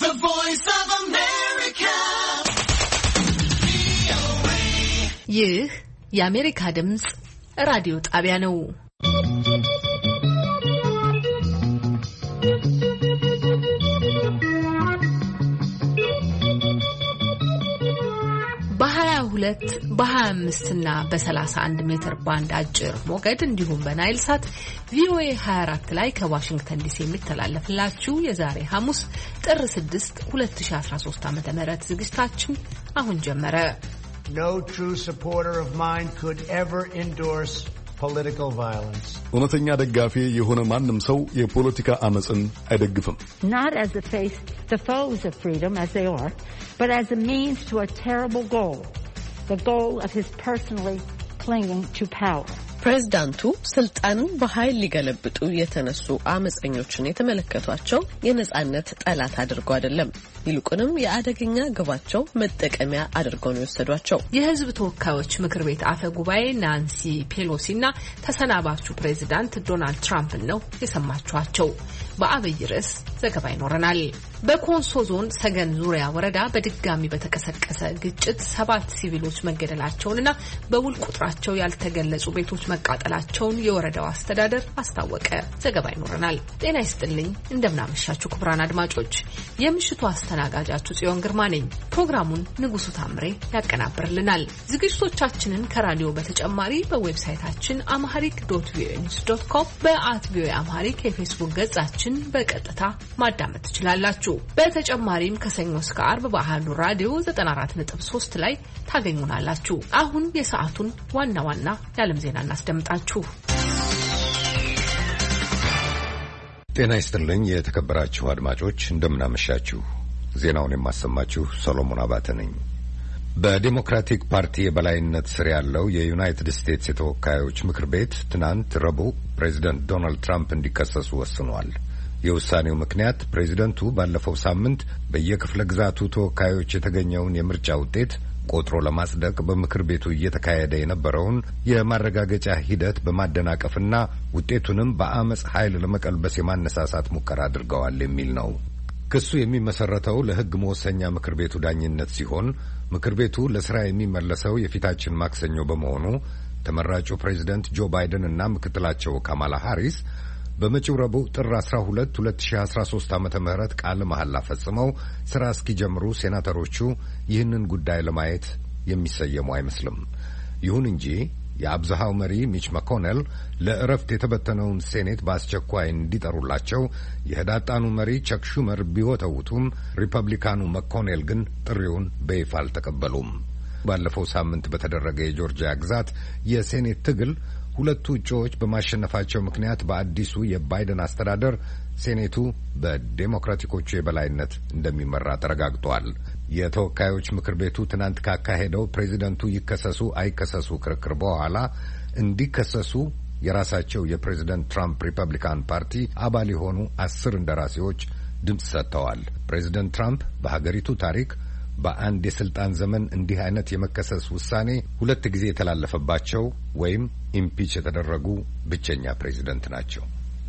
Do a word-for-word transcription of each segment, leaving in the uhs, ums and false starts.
The Voice of America. ይህ የአሜሪካ ድምጽ ራዲዮ ጣቢያ ነው። በ22 በ25 እና በ31 ሜትር ባንድ አጭር ሞገድ እንዲሁም በናይል ሳት ቪኦኤ ሃያ አራት ላይ ከዋሽንግተን ዲሲ የሚተላለፍላችሁ የዛሬ ሐሙስ ጥር ስድስት ሁለት ሺህ አስራ ሶስት ዓመተ ምህረት ዝግጅታችን አሁን ጀመረ። No true supporter of mine could ever endorse political violence. እውነተኛ ደጋፊ የሆነ ማንም ሰው የፖለቲካ አመጽን አይደግፍም። Not as the face the foes of freedom as they are, but as a means to a terrible goal, the goal of his personally clinging to power. ፕሬዝዳንቱ ስልጣንን በኃይል ሊገለብጡ የተነሱ አመጽኞችን የተመለከቷቸው የነጻነት ጠላት አድርገው አይደለም፣ ይልቁንም የአደገኛ ግባቸው መጠቀሚያ አድርገው ነው የወሰዷቸው። የሕዝብ ተወካዮች ምክር ቤት አፈ ጉባኤ ናንሲ ፔሎሲና ተሰናባቹ ፕሬዝዳንት ዶናልድ ትራምፕ ነው የሰማችኋቸው። በአብይ ርዕስ ዘገባ ይኖረናል። በኮንሶ ዞን ሰገን ዙሪያ ወረዳ በድጋሚ በተቀሰቀሰ ግጭት ሰባት ሲቪሎች መገደላቸውንና በውል ቁጥራቸው ያልተገለጹ ቤቶች መቃጠላቸውን የወረዳው አስተዳደር አስታወቀ። ዘገባ ይኖረናል። ጤና ይስጥልኝ፣ እንደምናመሻችሁ ክቡራን አድማጮች፣ የምሽቱ አስተናጋጃችሁ ጽዮን ግርማ ነኝ። ፕሮግራሙን ንጉሱ ታምሬ ያቀናብርልናል። ዝግጅቶቻችንን ከራዲዮ በተጨማሪ በዌብሳይታችን amharic dot v o a news dot com በአት ቪኦኤ አምሃሪክ የፌስቡክ ገጻችን በቀጥታ ማዳመጥ ትችላላችሁ። በተጨማሪም ከሰኞ እስከ አርብ በአሃዱ ራዲዮ ዘጠና አራት ነጥብ ሶስት ላይ ታገኙናላችሁ። አሁን የሰዓቱን ዋና ዋና የዓለም ዜና እናስደምጣችሁ። ጤና ይስጥልኝ የተከበራችሁ አድማጮች፣ እንደምናመሻችሁ። ዜናውን የማሰማችሁ ሰሎሞን አባተ ነኝ። በዲሞክራቲክ ፓርቲ የበላይነት ስር ያለው የዩናይትድ ስቴትስ የተወካዮች ምክር ቤት ትናንት ረቡዕ ፕሬዚደንት ዶናልድ ትራምፕ እንዲከሰሱ ወስኗል። የውሳኔው ምክንያት ፕሬዚደንቱ ባለፈው ሳምንት በየክፍለ ግዛቱ ተወካዮች የተገኘውን የምርጫ ውጤት ቆጥሮ ለማጽደቅ በምክር ቤቱ እየተካሄደ የነበረውን የማረጋገጫ ሂደት በማደናቀፍና ውጤቱንም በአመጽ ኃይል ለመቀልበስ የማነሳሳት ሙከራ አድርገዋል የሚል ነው። ክሱ የሚመሰረተው ለሕግ መወሰኛ ምክር ቤቱ ዳኝነት ሲሆን ምክር ቤቱ ለስራ የሚመለሰው የፊታችን ማክሰኞ በመሆኑ ተመራጩ ፕሬዚደንት ጆ ባይደን እና ምክትላቸው ካማላ ሃሪስ በመጪው ረቡዕ ጥር አስራ ሁለት ሁለት ሺህ አስራ ሶስት ዓመተ ምህረት ቃለ መሐላ ፈጽመው ስራ እስኪጀምሩ ሴናተሮቹ ይህንን ጉዳይ ለማየት የሚሰየሙ አይመስልም። ይሁን እንጂ የአብዛሃው መሪ ሚች መኮኔል ለእረፍት የተበተነውን ሴኔት በአስቸኳይ እንዲጠሩላቸው የህዳጣኑ መሪ ቸክ ሹመር ቢወተውቱም ሪፐብሊካኑ መኮኔል ግን ጥሪውን በይፋ አልተቀበሉም። ባለፈው ሳምንት በተደረገ የጆርጂያ ግዛት የሴኔት ትግል ሁለቱ እጩዎች በማሸነፋቸው ምክንያት በአዲሱ የባይደን አስተዳደር ሴኔቱ በዴሞክራቲኮቹ የበላይነት እንደሚመራ ተረጋግጧል። የተወካዮች ምክር ቤቱ ትናንት ካካሄደው ፕሬዚደንቱ ይከሰሱ አይከሰሱ ክርክር በኋላ እንዲከሰሱ የራሳቸው የፕሬዚደንት ትራምፕ ሪፐብሊካን ፓርቲ አባል የሆኑ አስር እንደራሴዎች ድምፅ ሰጥተዋል። ፕሬዚደንት ትራምፕ በሀገሪቱ ታሪክ በአንድ የስልጣን ዘመን እንዲህ አይነት የመከሰስ ውሳኔ ሁለት ጊዜ የተላለፈባቸው ወይም ኢምፒች የተደረጉ ብቸኛ ፕሬዚደንት ናቸው።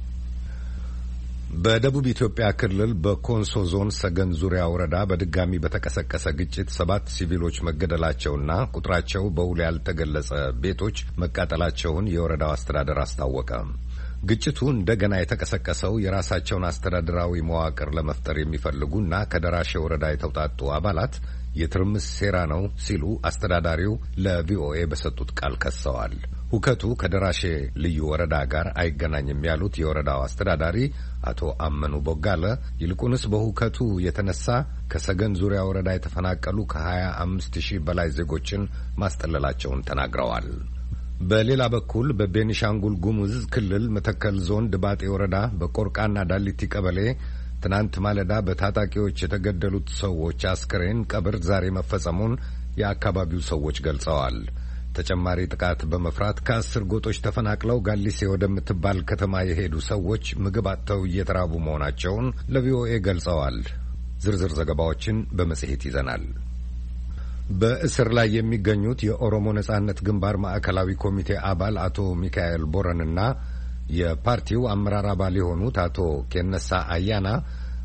በደቡብ ኢትዮጵያ ክልል በኮንሶ ዞን ሰገን ዙሪያ ወረዳ በድጋሚ በተቀሰቀሰ ግጭት ሰባት ሲቪሎች መገደላቸውና ቁጥራቸው በውል ያልተገለጸ ቤቶች መቃጠላቸውን የወረዳው አስተዳደር አስታወቀ። ግጭቱ እንደገና የተቀሰቀሰው የራሳቸውን አስተዳደራዊ መዋቅር ለመፍጠር የሚፈልጉና ከደራሼ ወረዳ የተውጣጡ አባላት የትርምስ ሴራ ነው ሲሉ አስተዳዳሪው ለቪኦኤ በሰጡት ቃል ከሰዋል። ሁከቱ ከደራሼ ልዩ ወረዳ ጋር አይገናኝም ያሉት የወረዳው አስተዳዳሪ አቶ አመኑ ቦጋለ ይልቁንስ በሁከቱ የተነሳ ከሰገን ዙሪያ ወረዳ የተፈናቀሉ ከሀያ አምስት ሺህ በላይ ዜጎችን ማስጠለላቸውን ተናግረዋል። በሌላ በኩል በቤኒሻንጉል ጉሙዝ ክልል መተከል ዞን ድባጤ ወረዳ በቆርቃና ዳሊቲ ቀበሌ ትናንት ማለዳ በታጣቂዎች የተገደሉት ሰዎች አስክሬን ቀብር ዛሬ መፈጸሙን የአካባቢው ሰዎች ገልጸዋል። ተጨማሪ ጥቃት በመፍራት ከአስር ጎጦች ተፈናቅለው ጋሊሴ ወደምትባል ከተማ የሄዱ ሰዎች ምግብ አጥተው እየተራቡ መሆናቸውን ለቪኦኤ ገልጸዋል። ዝርዝር ዘገባዎችን በመጽሔት ይዘናል። በእስር ላይ የሚገኙት የኦሮሞ ነጻነት ግንባር ማዕከላዊ ኮሚቴ አባል አቶ ሚካኤል ቦረንና የፓርቲው አመራር አባል የሆኑት አቶ ኬነሳ አያና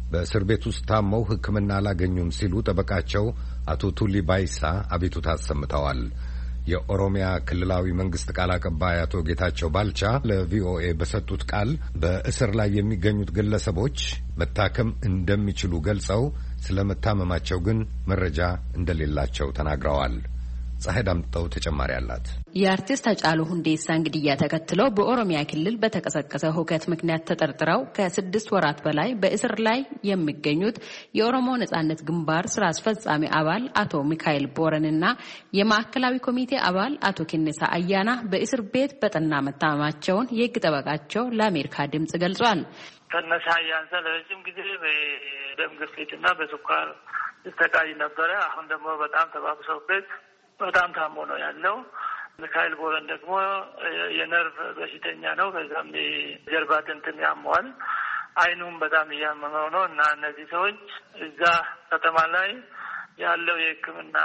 በእስር ቤት ውስጥ ታመው ሕክምና አላገኙም ሲሉ ጠበቃቸው አቶ ቱሊ ባይሳ አቤቱታ አሰምተዋል። የኦሮሚያ ክልላዊ መንግስት ቃል አቀባይ አቶ ጌታቸው ባልቻ ለቪኦኤ በሰጡት ቃል በእስር ላይ የሚገኙት ግለሰቦች መታከም እንደሚችሉ ገልጸው ስለመታመማቸው ግን መረጃ እንደሌላቸው ተናግረዋል። ፀሐይ ዳምጠው ተጨማሪ አላት። የአርቲስት ሃጫሉ ሁንዴሳን ግድያ ተከትሎ በኦሮሚያ ክልል በተቀሰቀሰ ሁከት ምክንያት ተጠርጥረው ከስድስት ወራት በላይ በእስር ላይ የሚገኙት የኦሮሞ ነጻነት ግንባር ስራ አስፈጻሚ አባል አቶ ሚካኤል ቦረንና የማዕከላዊ ኮሚቴ አባል አቶ ኬኔሳ አያና በእስር ቤት በጠና መታመማቸውን የህግ ጠበቃቸው ለአሜሪካ ድምጽ ገልጿል። ከነሳ አያንሳ ለረጅም ጊዜ በደም ግፊትና በስኳር ተሰቃይ ነበረ። አሁን ደግሞ በጣም ተባብሶበት በጣም ታሞ ነው ያለው። ሚካኤል ቦረን ደግሞ የነርቭ በሽተኛ ነው። ከዛም የጀርባ አጥንትም ያመዋል። አይኑም በጣም እያመመው ነው እና እነዚህ ሰዎች እዛ ከተማ ላይ ያለው የሕክምና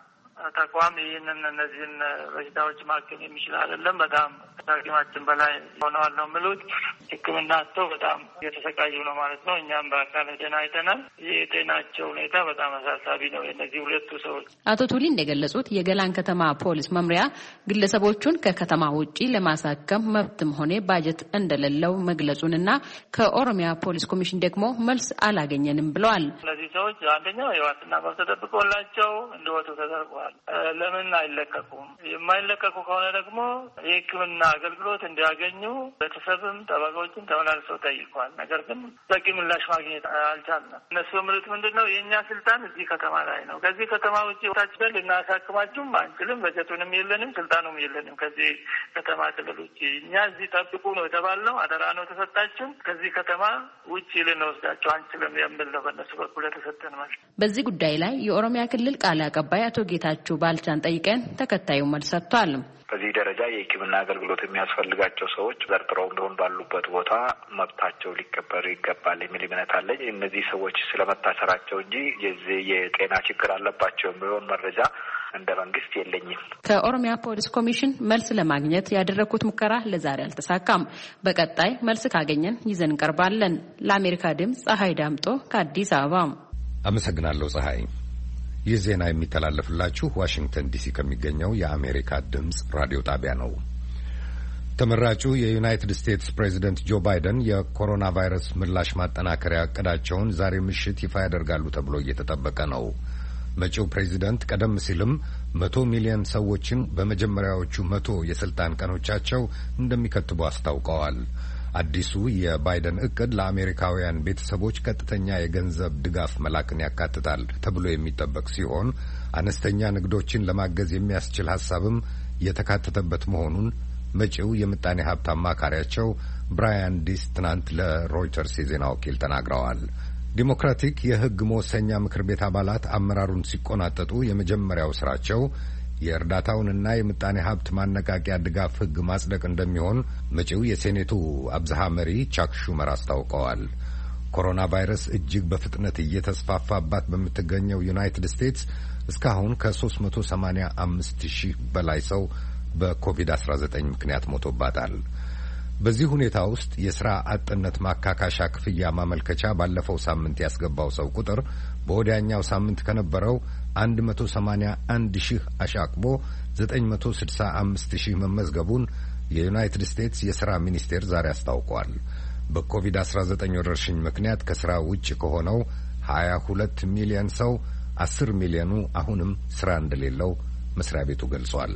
ተቋም ይህንን እነዚህን በሽታዎች ማከም የሚችል አይደለም። በጣም ከሐኪማችን በላይ ሆነዋል ነው የሚሉት። ሕክምና አጥተው በጣም እየተሰቃዩ ነው ማለት ነው። እኛም በአካል ሄደን አይተናል። የጤናቸው ሁኔታ በጣም አሳሳቢ ነው የእነዚህ ሁለቱ ሰዎች። አቶ ቱሊ እንደገለጹት የገላን ከተማ ፖሊስ መምሪያ ግለሰቦቹን ከከተማ ውጪ ለማሳከም መብትም ሆነ ባጀት እንደሌለው መግለጹንና ከኦሮሚያ ፖሊስ ኮሚሽን ደግሞ መልስ አላገኘንም ብለዋል። እነዚህ ሰዎች አንደኛው የዋስትና መብት ተጠብቆላቸው እንዲወጡ ተደርጓል። ለምን አይለቀቁም? የማይለቀቁ ከሆነ ደግሞ የሕክምና አገልግሎት እንዲያገኙ ቤተሰብም ጠበቃዎችም ተመላልሰው ጠይቋል። ነገር ግን በቂ ምላሽ ማግኘት አልቻልንም። እነሱ ምርት ምንድን ነው? የእኛ ስልጣን እዚህ ከተማ ላይ ነው። ከዚህ ከተማ ውጭ ወታችበል ልናሳክማችሁም አንችልም። በጀቱንም የለንም፣ ስልጣኑም የለንም። ከዚህ ከተማ ክልል ውጭ እኛ እዚህ ጠብቁ ነው የተባልነው። አደራ ነው የተሰጣችን። ከዚህ ከተማ ውጭ ልንወስዳቸው አንችልም የሚል ነው በእነሱ በኩል የተሰጠን ማለት። በዚህ ጉዳይ ላይ የኦሮሚያ ክልል ቃል አቀባይ አቶ ጌታቸው ባልቻን ጠይቀን ተከታዩ መልስ ሰጥቷል። በዚህ ደረጃ የሕክምና አገልግሎት የሚያስፈልጋቸው ሰዎች ዘርጥረው እንደሆን ባሉበት ቦታ መብታቸው ሊከበር ይገባል የሚል እምነት አለኝ። እነዚህ ሰዎች ስለመታሰራቸው እንጂ የዚህ የጤና ችግር አለባቸው የሚሆን መረጃ እንደ መንግስት የለኝም። ከኦሮሚያ ፖሊስ ኮሚሽን መልስ ለማግኘት ያደረኩት ሙከራ ለዛሬ አልተሳካም። በቀጣይ መልስ ካገኘን ይዘን እንቀርባለን። ለአሜሪካ ድምጽ ፀሐይ ዳምጦ ከአዲስ አበባ አመሰግናለሁ። ፀሐይ ይህ ዜና የሚተላለፍላችሁ ዋሽንግተን ዲሲ ከሚገኘው የአሜሪካ ድምጽ ራዲዮ ጣቢያ ነው። ተመራጩ የዩናይትድ ስቴትስ ፕሬዚደንት ጆ ባይደን የኮሮና ቫይረስ ምላሽ ማጠናከሪያ እቅዳቸውን ዛሬ ምሽት ይፋ ያደርጋሉ ተብሎ እየተጠበቀ ነው። መጪው ፕሬዚደንት ቀደም ሲልም መቶ ሚሊዮን ሰዎችን በመጀመሪያዎቹ መቶ የስልጣን ቀኖቻቸው እንደሚከትቡ አስታውቀዋል። አዲሱ የባይደን እቅድ ለአሜሪካውያን ቤተሰቦች ቀጥተኛ የገንዘብ ድጋፍ መላክን ያካትታል ተብሎ የሚጠበቅ ሲሆን አነስተኛ ንግዶችን ለማገዝ የሚያስችል ሀሳብም የተካተተበት መሆኑን መጪው የምጣኔ ሀብት አማካሪያቸው ብራያን ዲስ ትናንት ለሮይተርስ የዜና ወኪል ተናግረዋል። ዲሞክራቲክ የሕግ መወሰኛ ምክር ቤት አባላት አመራሩን ሲቆናጠጡ የመጀመሪያው ስራቸው የእርዳታውንና የምጣኔ ሀብት ማነቃቂያ ድጋፍ ሕግ ማጽደቅ እንደሚሆን መጪው የሴኔቱ አብዛሃ መሪ ቻክ ሹመር አስታውቀዋል። ኮሮና ቫይረስ እጅግ በፍጥነት እየተስፋፋባት በምትገኘው ዩናይትድ ስቴትስ እስካሁን ከሶስት መቶ ሰማኒያ አምስት ሺህ በላይ ሰው በኮቪድ አስራ ዘጠኝ ምክንያት ሞቶባታል። በዚህ ሁኔታ ውስጥ የስራ አጥነት ማካካሻ ክፍያ ማመልከቻ ባለፈው ሳምንት ያስገባው ሰው ቁጥር በወዲያኛው ሳምንት ከነበረው አንድ መቶ ሰማኒያ አንድ ሺህ አሻቅቦ ዘጠኝ መቶ ስልሳ አምስት ሺህ መመዝገቡን የዩናይትድ ስቴትስ የሥራ ሚኒስቴር ዛሬ አስታውቋል። በኮቪድ አስራ ዘጠኝ ወረርሽኝ ምክንያት ከሥራ ውጭ ከሆነው ሀያ ሁለት ሚሊዮን ሰው አስር ሚሊዮኑ አሁንም ሥራ እንደሌለው መስሪያ ቤቱ ገልጿል።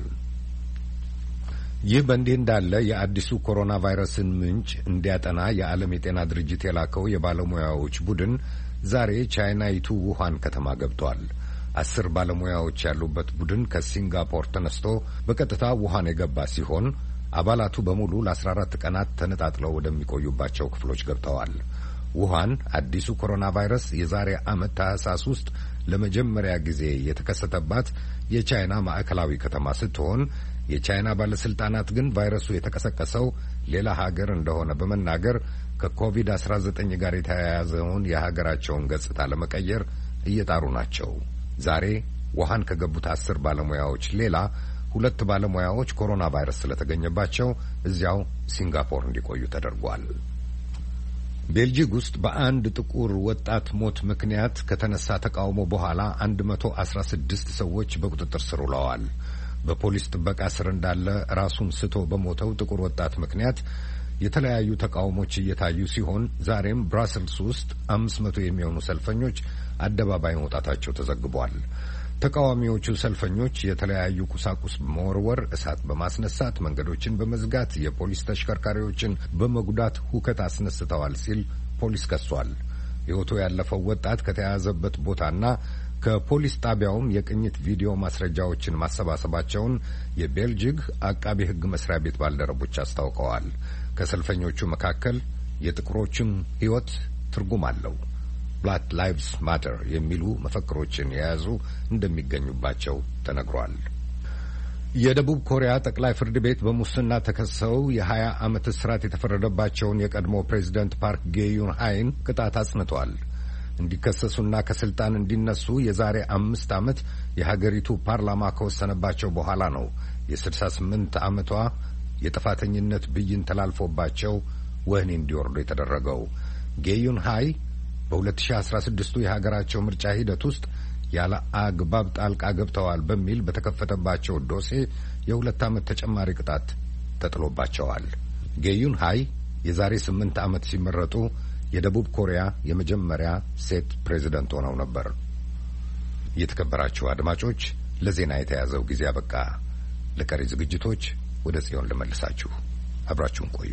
ይህ በእንዲህ እንዳለ የአዲሱ ኮሮና ቫይረስን ምንጭ እንዲያጠና የዓለም የጤና ድርጅት የላከው የባለሙያዎች ቡድን ዛሬ ቻይናይቱ ውሃን ከተማ ገብቷል። አስር ባለሙያዎች ያሉበት ቡድን ከሲንጋፖር ተነስቶ በቀጥታ ውሃን የገባ ሲሆን አባላቱ በሙሉ ለአስራ አራት ቀናት ተነጣጥለው ወደሚቆዩባቸው ክፍሎች ገብተዋል። ውሃን አዲሱ ኮሮና ቫይረስ የዛሬ ዓመት ታህሳስ ውስጥ ለመጀመሪያ ጊዜ የተከሰተባት የቻይና ማዕከላዊ ከተማ ስትሆን የቻይና ባለስልጣናት ግን ቫይረሱ የተቀሰቀሰው ሌላ ሀገር እንደሆነ በመናገር ከኮቪድ አስራ ዘጠኝ ጋር የተያያዘውን የሀገራቸውን ገጽታ ለመቀየር እየጣሩ ናቸው። ዛሬ ውሃን ከገቡት አስር ባለሙያዎች ሌላ ሁለት ባለሙያዎች ኮሮና ቫይረስ ስለተገኘባቸው እዚያው ሲንጋፖር እንዲቆዩ ተደርጓል። ቤልጂክ ውስጥ በአንድ ጥቁር ወጣት ሞት ምክንያት ከተነሳ ተቃውሞ በኋላ አንድ መቶ አስራ ስድስት ሰዎች በቁጥጥር ስር ውለዋል። በፖሊስ ጥበቃ ስር እንዳለ ራሱን ስቶ በሞተው ጥቁር ወጣት ምክንያት የተለያዩ ተቃውሞች እየታዩ ሲሆን ዛሬም ብራስልስ ውስጥ አምስት መቶ የሚሆኑ ሰልፈኞች አደባባይ መውጣታቸው ተዘግቧል። ተቃዋሚዎቹ ሰልፈኞች የተለያዩ ቁሳቁስ በመወርወር፣ እሳት በማስነሳት፣ መንገዶችን በመዝጋት፣ የፖሊስ ተሽከርካሪዎችን በመጉዳት ሁከት አስነስተዋል ሲል ፖሊስ ከሷል። ሕይወቱ ያለፈው ወጣት ከተያዘበት ቦታና ከፖሊስ ጣቢያውም የቅኝት ቪዲዮ ማስረጃዎችን ማሰባሰባቸውን የቤልጂክ አቃቢ ሕግ መስሪያ ቤት ባልደረቦች አስታውቀዋል። ከሰልፈኞቹ መካከል የጥቁሮችም ሕይወት ትርጉም አለው፣ ብላክ ላይቭስ ማተር የሚሉ መፈክሮችን የያዙ እንደሚገኙባቸው ተነግሯል። የደቡብ ኮሪያ ጠቅላይ ፍርድ ቤት በሙስና ተከሰው የሀያ ዓመት እስራት የተፈረደባቸውን የቀድሞ ፕሬዝዳንት ፓርክ ጌዩን ሃይን ቅጣት አጽንቷል። እንዲከሰሱና ከስልጣን እንዲነሱ የዛሬ አምስት ዓመት የሀገሪቱ ፓርላማ ከወሰነባቸው በኋላ ነው የስልሳ ስምንት ዓመቷ የጥፋተኝነት ብይን ተላልፎባቸው ወህኒ እንዲወርዱ የተደረገው። ጌዩን ሃይ በ2016 የሀገራቸው ምርጫ ሂደት ውስጥ ያለ አግባብ ጣልቃ ገብተዋል በሚል በተከፈተባቸው ዶሴ የሁለት ዓመት ተጨማሪ ቅጣት ተጥሎባቸዋል። ጌዩን ሃይ የዛሬ ስምንት ዓመት ሲመረጡ የደቡብ ኮሪያ የመጀመሪያ ሴት ፕሬዝዳንት ሆነው ነበር። የተከበራችሁ አድማጮች፣ ለዜና የተያዘው ጊዜ አበቃ። ለቀሪ ዝግጅቶች ወደ ጽዮን ልመልሳችሁ። አብራችሁን ቆዩ።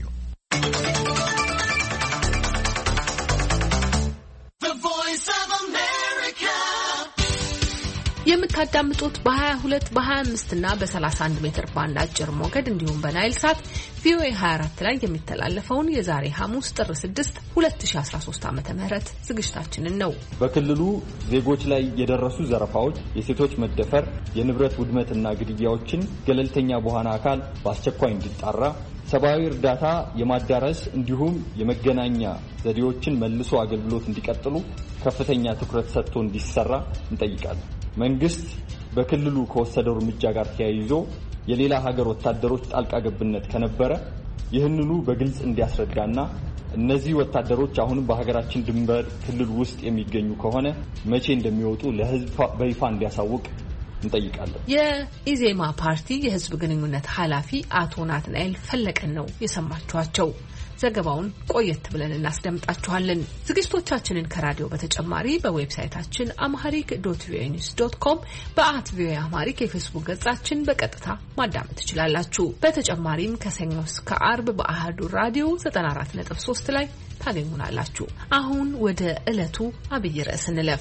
የምታዳምጡት በ22 በ25 እና በ31 ሜትር ባንድ አጭር ሞገድ እንዲሁም በናይል ሳት ቪኦኤ ሃያ አራት ላይ የሚተላለፈውን የዛሬ ሐሙስ ጥር ስድስት ሁለት ሺህ አስራ ሶስት ዓመተ ምህረት ዝግጅታችንን ነው። በክልሉ ዜጎች ላይ የደረሱ ዘረፋዎች፣ የሴቶች መደፈር፣ የንብረት ውድመትና ግድያዎችን ገለልተኛ በሆነ አካል በአስቸኳይ እንዲጣራ፣ ሰብአዊ እርዳታ የማዳረስ እንዲሁም የመገናኛ ዘዴዎችን መልሶ አገልግሎት እንዲቀጥሉ ከፍተኛ ትኩረት ሰጥቶ እንዲሰራ እንጠይቃለን። መንግስት በክልሉ ከወሰደው እርምጃ ጋር ተያይዞ የሌላ ሀገር ወታደሮች ጣልቃ ገብነት ከነበረ ይህንኑ በግልጽ እንዲያስረዳና እነዚህ ወታደሮች አሁን በሀገራችን ድንበር ክልል ውስጥ የሚገኙ ከሆነ መቼ እንደሚወጡ ለህዝብ በይፋ እንዲያሳውቅ እንጠይቃለን። የኢዜማ ፓርቲ የህዝብ ግንኙነት ኃላፊ አቶ ናትናኤል ፈለቀን ነው የሰማችኋቸው። ዘገባውን ቆየት ብለን እናስደምጣችኋለን። ዝግጅቶቻችንን ከራዲዮ በተጨማሪ በዌብሳይታችን amharic dot v o a news dot com በአት ቪኦኤ አማሪክ የፌስቡክ ገጻችን በቀጥታ ማዳመጥ ትችላላችሁ። በተጨማሪም ከሰኞ እስከ አርብ በአሃዱ ራዲዮ ዘጠና አራት ነጥብ ሶስት ላይ ታገኙናላችሁ። አሁን ወደ ዕለቱ አብይ ርዕስ እንለፍ።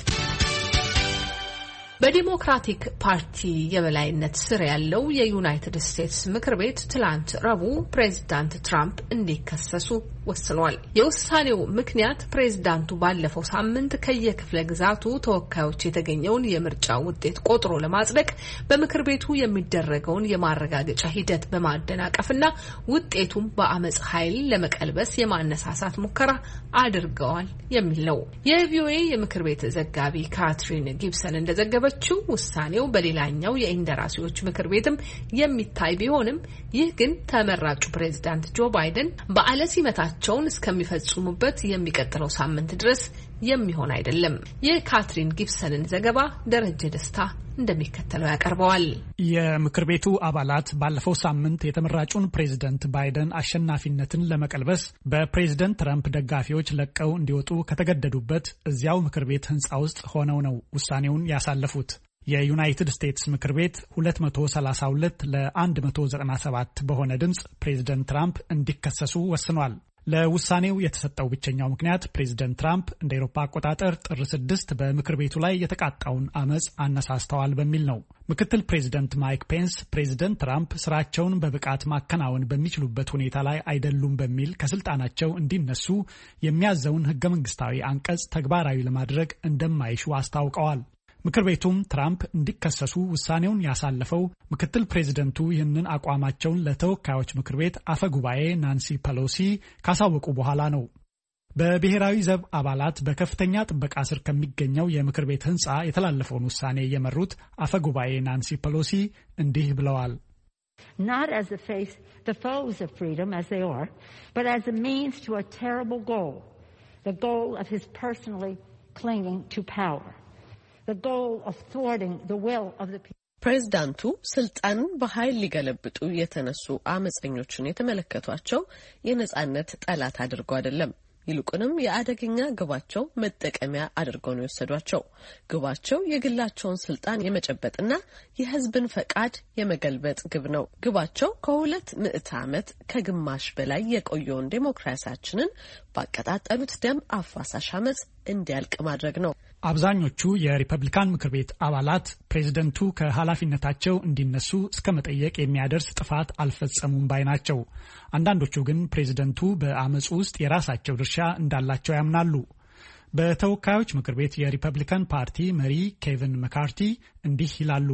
በዲሞክራቲክ ፓርቲ የበላይነት ስር ያለው የዩናይትድ ስቴትስ ምክር ቤት ትላንት ረቡዕ ፕሬዝዳንት ትራምፕ እንዲከሰሱ ወስኗል። የውሳኔው ምክንያት ፕሬዝዳንቱ ባለፈው ሳምንት ከየክፍለ ግዛቱ ተወካዮች የተገኘውን የምርጫ ውጤት ቆጥሮ ለማጽደቅ በምክር ቤቱ የሚደረገውን የማረጋገጫ ሂደት በማደናቀፍና ውጤቱም በአመጽ ኃይል ለመቀልበስ የማነሳሳት ሙከራ አድርገዋል የሚል ነው። የቪኦኤ የምክር ቤት ዘጋቢ ካትሪን ጊብሰን እንደዘገበ ችው ውሳኔው በሌላኛው የኢንደራሲዎች ምክር ቤትም የሚታይ ቢሆንም ይህ ግን ተመራጩ ፕሬዝዳንት ጆ ባይደን በዓለ ሲመታቸውን እስከሚፈጽሙበት የሚቀጥለው ሳምንት ድረስ የሚሆን አይደለም። የካትሪን ጊብሰንን ዘገባ ደረጀ ደስታ እንደሚከተለው ያቀርበዋል። የምክር ቤቱ አባላት ባለፈው ሳምንት የተመራጩን ፕሬዝዳንት ባይደን አሸናፊነትን ለመቀልበስ በፕሬዝዳንት ትራምፕ ደጋፊዎች ለቀው እንዲወጡ ከተገደዱበት እዚያው ምክር ቤት ህንጻ ውስጥ ሆነው ነው ውሳኔውን ያሳለፉት። የዩናይትድ ስቴትስ ምክር ቤት ሁለት መቶ ሰላሳ ሁለት ለ197 በሆነ ድምጽ ፕሬዝዳንት ትራምፕ እንዲከሰሱ ወስኗል። ለውሳኔው የተሰጠው ብቸኛው ምክንያት ፕሬዝዳንት ትራምፕ እንደ አውሮፓ አቆጣጠር ጥር ስድስት በምክር ቤቱ ላይ የተቃጣውን አመጽ አነሳስተዋል በሚል ነው። ምክትል ፕሬዝዳንት ማይክ ፔንስ ፕሬዝዳንት ትራምፕ ስራቸውን በብቃት ማከናወን በሚችሉበት ሁኔታ ላይ አይደሉም በሚል ከስልጣናቸው እንዲነሱ የሚያዘውን ህገ መንግስታዊ አንቀጽ ተግባራዊ ለማድረግ እንደማይሹ አስታውቀዋል። ምክር ቤቱም ትራምፕ እንዲከሰሱ ውሳኔውን ያሳለፈው ምክትል ፕሬዝደንቱ ይህንን አቋማቸውን ለተወካዮች ምክር ቤት አፈ ጉባኤ ናንሲ ፔሎሲ ካሳወቁ በኋላ ነው። በብሔራዊ ዘብ አባላት በከፍተኛ ጥበቃ ስር ከሚገኘው የምክር ቤት ህንጻ የተላለፈውን ውሳኔ የመሩት አፈ ጉባኤ ናንሲ ፔሎሲ እንዲህ ብለዋል። Not as the face the foes of freedom as they are, but as a means to a terrible goal. the goal of his personally clinging to power, the goal of thwarting the will of the people. ፕሬዝዳንቱ ስልጣንን በኃይል ሊገለብጡ የተነሱ አመፀኞችን የተመለከቷቸው የነጻነት ጠላት አድርገው አይደለም፣ ይልቁንም የአደገኛ ግባቸው መጠቀሚያ አድርገው ነው የወሰዷቸው። ግባቸው የግላቸውን ስልጣን የመጨበጥና የህዝብን ፈቃድ የመገልበጥ ግብ ነው። ግባቸው ከሁለት ምዕተ ዓመት ከግማሽ በላይ የቆየውን ዴሞክራሲያችንን ባቀጣጠሉት ደም አፋሳሽ አመጽ እንዲያልቅ ማድረግ ነው። አብዛኞቹ የሪፐብሊካን ምክር ቤት አባላት ፕሬዝደንቱ ከኃላፊነታቸው እንዲነሱ እስከ መጠየቅ የሚያደርስ ጥፋት አልፈጸሙም ባይ ናቸው። አንዳንዶቹ ግን ፕሬዝደንቱ በአመጹ ውስጥ የራሳቸው ድርሻ እንዳላቸው ያምናሉ። በተወካዮች ምክር ቤት የሪፐብሊካን ፓርቲ መሪ ኬቪን መካርቲ እንዲህ ይላሉ።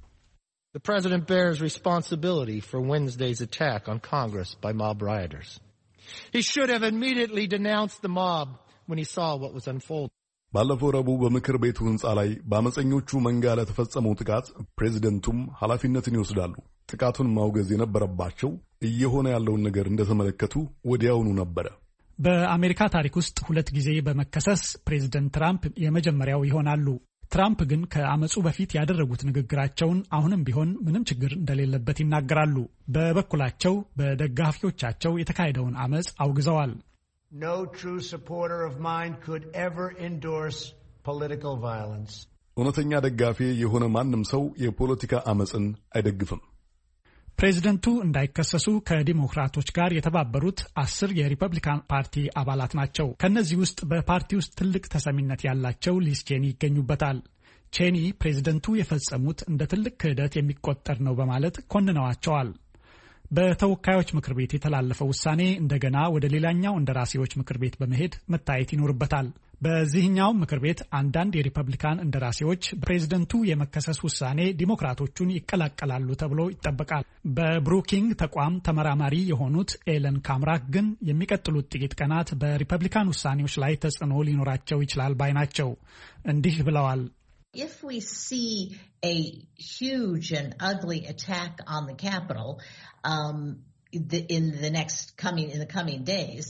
The president bears responsibility for Wednesday's attack on Congress by mob rioters. He should have immediately denounced the mob when he saw what was unfolding. ባለፈው ረቡዕ በምክር ቤቱ ህንጻ ላይ በአመፀኞቹ መንጋ ለተፈጸመው ጥቃት ፕሬዝደንቱም ኃላፊነትን ይወስዳሉ። ጥቃቱን ማውገዝ የነበረባቸው እየሆነ ያለውን ነገር እንደተመለከቱ ወዲያውኑ ነበር። በአሜሪካ ታሪክ ውስጥ ሁለት ጊዜ በመከሰስ ፕሬዝደንት ትራምፕ የመጀመሪያው ይሆናሉ። ትራምፕ ግን ከአመጹ በፊት ያደረጉት ንግግራቸውን አሁንም ቢሆን ምንም ችግር እንደሌለበት ይናገራሉ። በበኩላቸው በደጋፊዎቻቸው የተካሄደውን አመጽ አውግዘዋል። No true supporter of mine could ever endorse political violence. እውነተኛ ደጋፊ የሆነ ማንም ሰው የፖለቲካ አመጽን አይደግፍም። ፕሬዝደንቱ እንዳይከሰሱ ከዲሞክራቶች ጋር የተባበሩት አስር የሪፐብሊካን ፓርቲ አባላት ናቸው። ከነዚህ ውስጥ በፓርቲ ውስጥ ትልቅ ተሰሚነት ያላቸው ሊዝ ቼኒ ይገኙበታል። ቼኒ ፕሬዝደንቱ የፈጸሙት እንደ ትልቅ ክህደት የሚቆጠር ነው በማለት ኮንነዋቸዋል። በተወካዮች ምክር ቤት የተላለፈው ውሳኔ እንደገና ወደ ሌላኛው እንደራሴዎች ምክር ቤት በመሄድ መታየት ይኖርበታል። በዚህኛው ምክር ቤት አንዳንድ የሪፐብሊካን እንደራሴዎች ፕሬዝደንቱ የመከሰስ ውሳኔ ዲሞክራቶቹን ይቀላቀላሉ ተብሎ ይጠበቃል። በብሩኪንግ ተቋም ተመራማሪ የሆኑት ኤለን ካምራክ ግን የሚቀጥሉት ጥቂት ቀናት በሪፐብሊካን ውሳኔዎች ላይ ተጽዕኖ ሊኖራቸው ይችላል ባይ ናቸው። እንዲህ ብለዋል። If we see a huge and ugly attack on the Capitol um, the, in the next coming in the coming days,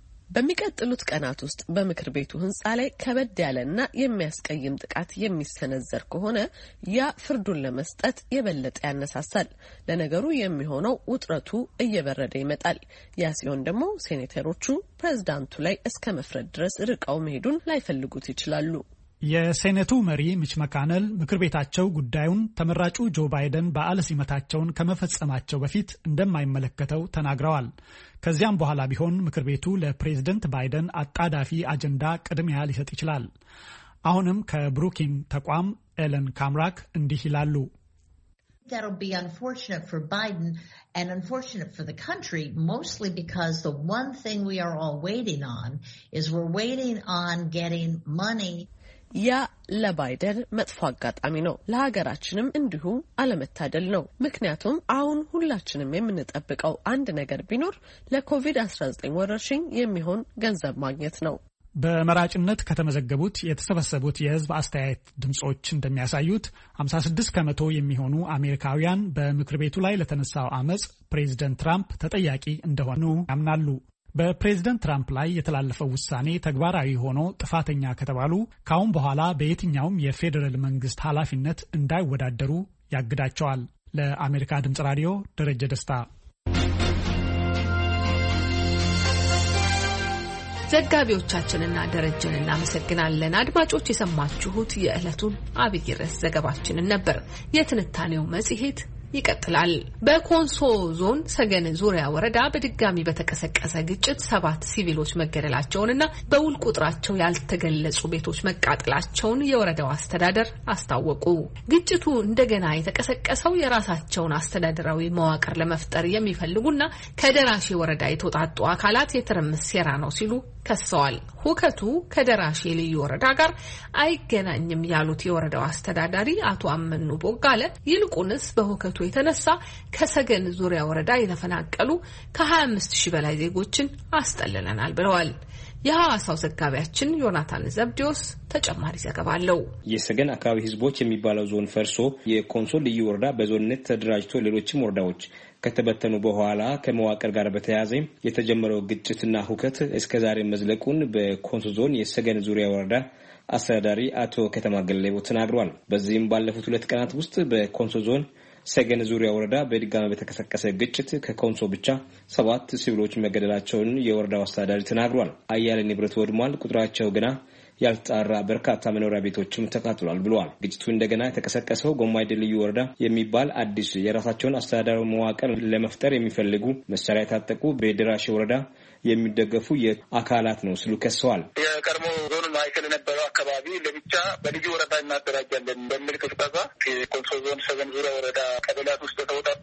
በሚቀጥሉት ቀናት ውስጥ በምክር ቤቱ ህንጻ ላይ ከበድ ያለና የሚያስቀይም ጥቃት የሚሰነዘር ከሆነ ያ ፍርዱን ለመስጠት የበለጠ ያነሳሳል። ለነገሩ የሚሆነው ውጥረቱ እየበረደ ይመጣል። ያ ሲሆን ደግሞ ሴኔተሮቹ ፕሬዝዳንቱ ላይ እስከ መፍረድ ድረስ ርቀው መሄዱን ላይፈልጉት ይችላሉ። የሴኔቱ መሪ ሚች መካነል ምክር ቤታቸው ጉዳዩን ተመራጩ ጆ ባይደን በዓለ ሲመታቸውን ከመፈጸማቸው በፊት እንደማይመለከተው ተናግረዋል። ከዚያም በኋላ ቢሆን ምክር ቤቱ ለፕሬዝደንት ባይደን አጣዳፊ አጀንዳ ቅድሚያ ሊሰጥ ይችላል። አሁንም ከብሩኪንግ ተቋም ኤለን ካምራክ እንዲህ ይላሉ። That'll be unfortunate for Biden and unfortunate for the country, mostly because the one thing we are all waiting on is we're waiting on getting money. ያ ለባይደን መጥፎ አጋጣሚ ነው፣ ለሀገራችንም እንዲሁ አለመታደል ነው። ምክንያቱም አሁን ሁላችንም የምንጠብቀው አንድ ነገር ቢኖር ለኮቪድ አስራ ዘጠኝ ወረርሽኝ የሚሆን ገንዘብ ማግኘት ነው። በመራጭነት ከተመዘገቡት የተሰበሰቡት የህዝብ አስተያየት ድምጾች እንደሚያሳዩት ሃምሳ ስድስት ከመቶ የሚሆኑ አሜሪካውያን በምክር ቤቱ ላይ ለተነሳው አመጽ ፕሬዝደንት ትራምፕ ተጠያቂ እንደሆኑ ያምናሉ። በፕሬዝደንት ትራምፕ ላይ የተላለፈው ውሳኔ ተግባራዊ ሆኖ ጥፋተኛ ከተባሉ ካሁን በኋላ በየትኛውም የፌዴራል መንግስት ኃላፊነት እንዳይወዳደሩ ያግዳቸዋል። ለአሜሪካ ድምጽ ራዲዮ ደረጀ ደስታ። ዘጋቢዎቻችንና ደረጀን እናመሰግናለን። አድማጮች የሰማችሁት የዕለቱን አብይ ርዕስ ዘገባችንን ነበር። የትንታኔው መጽሔት ይቀጥላል። በኮንሶ ዞን ሰገን ዙሪያ ወረዳ በድጋሚ በተቀሰቀሰ ግጭት ሰባት ሲቪሎች መገደላቸውንና በውል ቁጥራቸው ያልተገለጹ ቤቶች መቃጠላቸውን የወረዳው አስተዳደር አስታወቁ። ግጭቱ እንደገና የተቀሰቀሰው የራሳቸውን አስተዳደራዊ መዋቅር ለመፍጠር የሚፈልጉና ከደራሼ ወረዳ የተውጣጡ አካላት የትርምስ ሴራ ነው ሲሉ ከሰዋል። ሁከቱ ከደራሼ ልዩ ወረዳ ጋር አይገናኝም ያሉት የወረዳው አስተዳዳሪ አቶ አመኑ ቦጋለ ይልቁንስ በሁከቱ የተነሳ ከሰገን ዙሪያ ወረዳ የተፈናቀሉ ከሀያ አምስት ሺህ በላይ ዜጎችን አስጠልለናል ብለዋል። የሐዋሳው ዘጋቢያችን ዮናታን ዘብዲዮስ ተጨማሪ ዘገባ አለው። የሰገን አካባቢ ህዝቦች የሚባለው ዞን ፈርሶ የኮንሶ ልዩ ወረዳ በዞንነት ተደራጅቶ ሌሎችም ወረዳዎች ከተበተኑ በኋላ ከመዋቅር ጋር በተያያዘ የተጀመረው ግጭትና ሁከት እስከዛሬ መዝለቁን በኮንሶ ዞን የሰገን ዙሪያ ወረዳ አስተዳዳሪ አቶ ከተማ ገለቦ ተናግሯል። በዚህም ባለፉት ሁለት ቀናት ውስጥ በኮንሶ ዞን ሰገን ዙሪያ ወረዳ በድጋሚ በተከሰከሰ ግጭት ከኮንሶ ብቻ ሰባት ሲቪሎች መገደላቸውን የወረዳው አስተዳዳሪ ተናግሯል። አያሌ ንብረት ወድሟል፣ ቁጥራቸው ገና ያልተጣራ በርካታ መኖሪያ ቤቶችም ተቃጥሏል ብለዋል። ግጭቱ እንደገና የተቀሰቀሰው ጎማይደ ልዩ ወረዳ የሚባል አዲስ የራሳቸውን አስተዳደራዊ መዋቅር ለመፍጠር የሚፈልጉ መሳሪያ የታጠቁ በደራሽ ወረዳ የሚደገፉ የአካላት ነው ሲሉ ከሰዋል። የቀድሞ ዞን ማዕከል የነበረው አካባቢ ለብቻ በልዩ ወረዳ እናደራጃለን በሚል ቅስቀሳ ከኮንሶ ዞን ሰገን ዙሪያ ወረዳ ቀበሌያት ውስጥ የተወጣጡ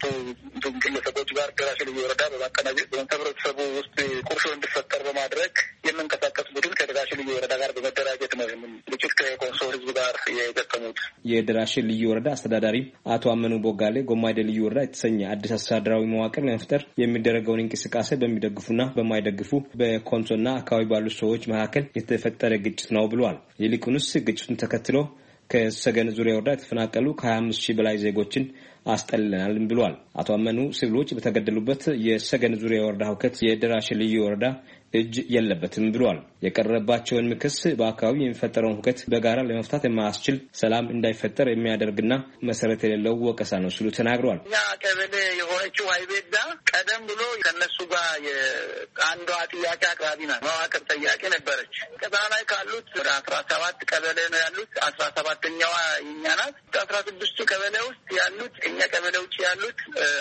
ግለሰቦች ጋር ደራሽ ልዩ ወረዳ በማቀናጀት በህብረተሰቡ ውስጥ ቁርሾ እንዲፈጠር በማድረግ የምንቀሳቀስ ቡድን ከደራሽ ልዩ ወረዳ ጋር በመደራጀት ነው ግጭት ከኮንሶ ህዝብ ጋር የገጠሙት። የደራሽ ልዩ ወረዳ አስተዳዳሪ አቶ አመኑ ቦጋሌ ጎማይደ ልዩ ወረዳ የተሰኘ አዲስ አስተዳደራዊ መዋቅር ለመፍጠር የሚደረገውን እንቅስቃሴ በሚደግፉና በማይደግፉ በኮንሶና አካባቢ ባሉ ሰዎች መካከል የተፈጠረ ግጭት ነው ብለዋል። ይልቁንስ ግጭቱን ተከትሎ ከሰገን ዙሪያ ወረዳ የተፈናቀሉ ከሀያ አምስት ሺህ በላይ ዜጎችን አስጠልለናል ብለዋል። አቶ አመኑ ሲቪሎች በተገደሉበት የሰገን ዙሪያ ወረዳ ሁከት የደራሽ ልዩ ወረዳ እጅ የለበትም ብለዋል። የቀረባቸውን ምክስ በአካባቢ የሚፈጠረውን ሁከት በጋራ ለመፍታት የማያስችል ሰላም እንዳይፈጠር የሚያደርግና መሰረት የሌለው ወቀሳ ነው ሲሉ ተናግረዋል። እኛ ቀበሌ የሆነችው አይቤዳ ቀደም ብሎ ከነሱ ጋር የአንዷ ጥያቄ አቅራቢ ናት። መዋቅር ጥያቄ ነበረች። ቀጠና ላይ ካሉት ወደ አስራ ሰባት ቀበሌ ነው ያሉት። አስራ ሰባተኛዋ የኛ ናት። አስራ ስድስቱ ቀበሌ ውስጥ ያሉት እኛ ቀበሌ ውጭ ያሉት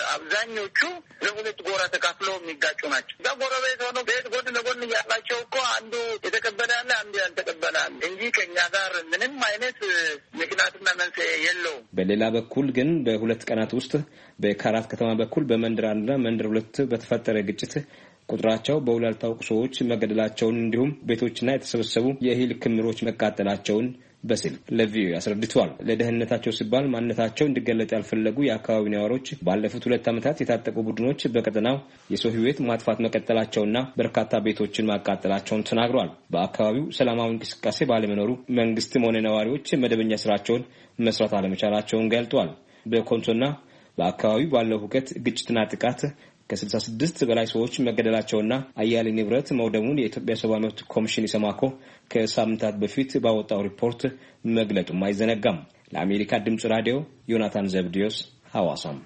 አብዛኞቹ ለሁለት ጎራ ተካፍለው የሚጋጩ ናቸው። እዛ ጎረቤት ሆኖ ቤት ጎን ለጎን ያላቸው እኮ አንዱ የተቀበለ ያለ አንዱ ያልተቀበለ አለ እንጂ ከኛ ጋር ምንም አይነት ምክንያትና መንስኤ የለውም። በሌላ በኩል ግን በሁለት ቀናት ውስጥ በካራት ከተማ በኩል በመንደር አንድና መንደር ሁለት በተፈጠረ ግጭት ቁጥራቸው በውል ያልታወቁ ሰዎች መገደላቸውን እንዲሁም ቤቶችና የተሰበሰቡ የእህል ክምሮች መቃጠላቸውን በስልክ ለቪኦኤ አስረድተዋል። ለደህንነታቸው ሲባል ማንነታቸው እንዲገለጥ ያልፈለጉ የአካባቢ ነዋሪዎች ባለፉት ሁለት ዓመታት የታጠቁ ቡድኖች በቀጠናው የሰው ሕይወት ማጥፋት መቀጠላቸውና በርካታ ቤቶችን ማቃጠላቸውን ተናግረዋል። በአካባቢው ሰላማዊ እንቅስቃሴ ባለመኖሩ መንግስትም ሆነ ነዋሪዎች መደበኛ ስራቸውን መስራት አለመቻላቸውን ገልጠዋል። በኮንሶና በአካባቢው ባለው ሁከት ግጭትና ጥቃት ከስልሳ ስድስት በላይ ሰዎች መገደላቸውና አያሌ ንብረት መውደሙን የኢትዮጵያ ሰብአዊ መብት ኮሚሽን ኢሰማኮ ከሳምንታት በፊት ባወጣው ሪፖርት መግለጡም አይዘነጋም። ለአሜሪካ ድምጽ ራዲዮ ዮናታን ዘብዲዮስ ሐዋሳም።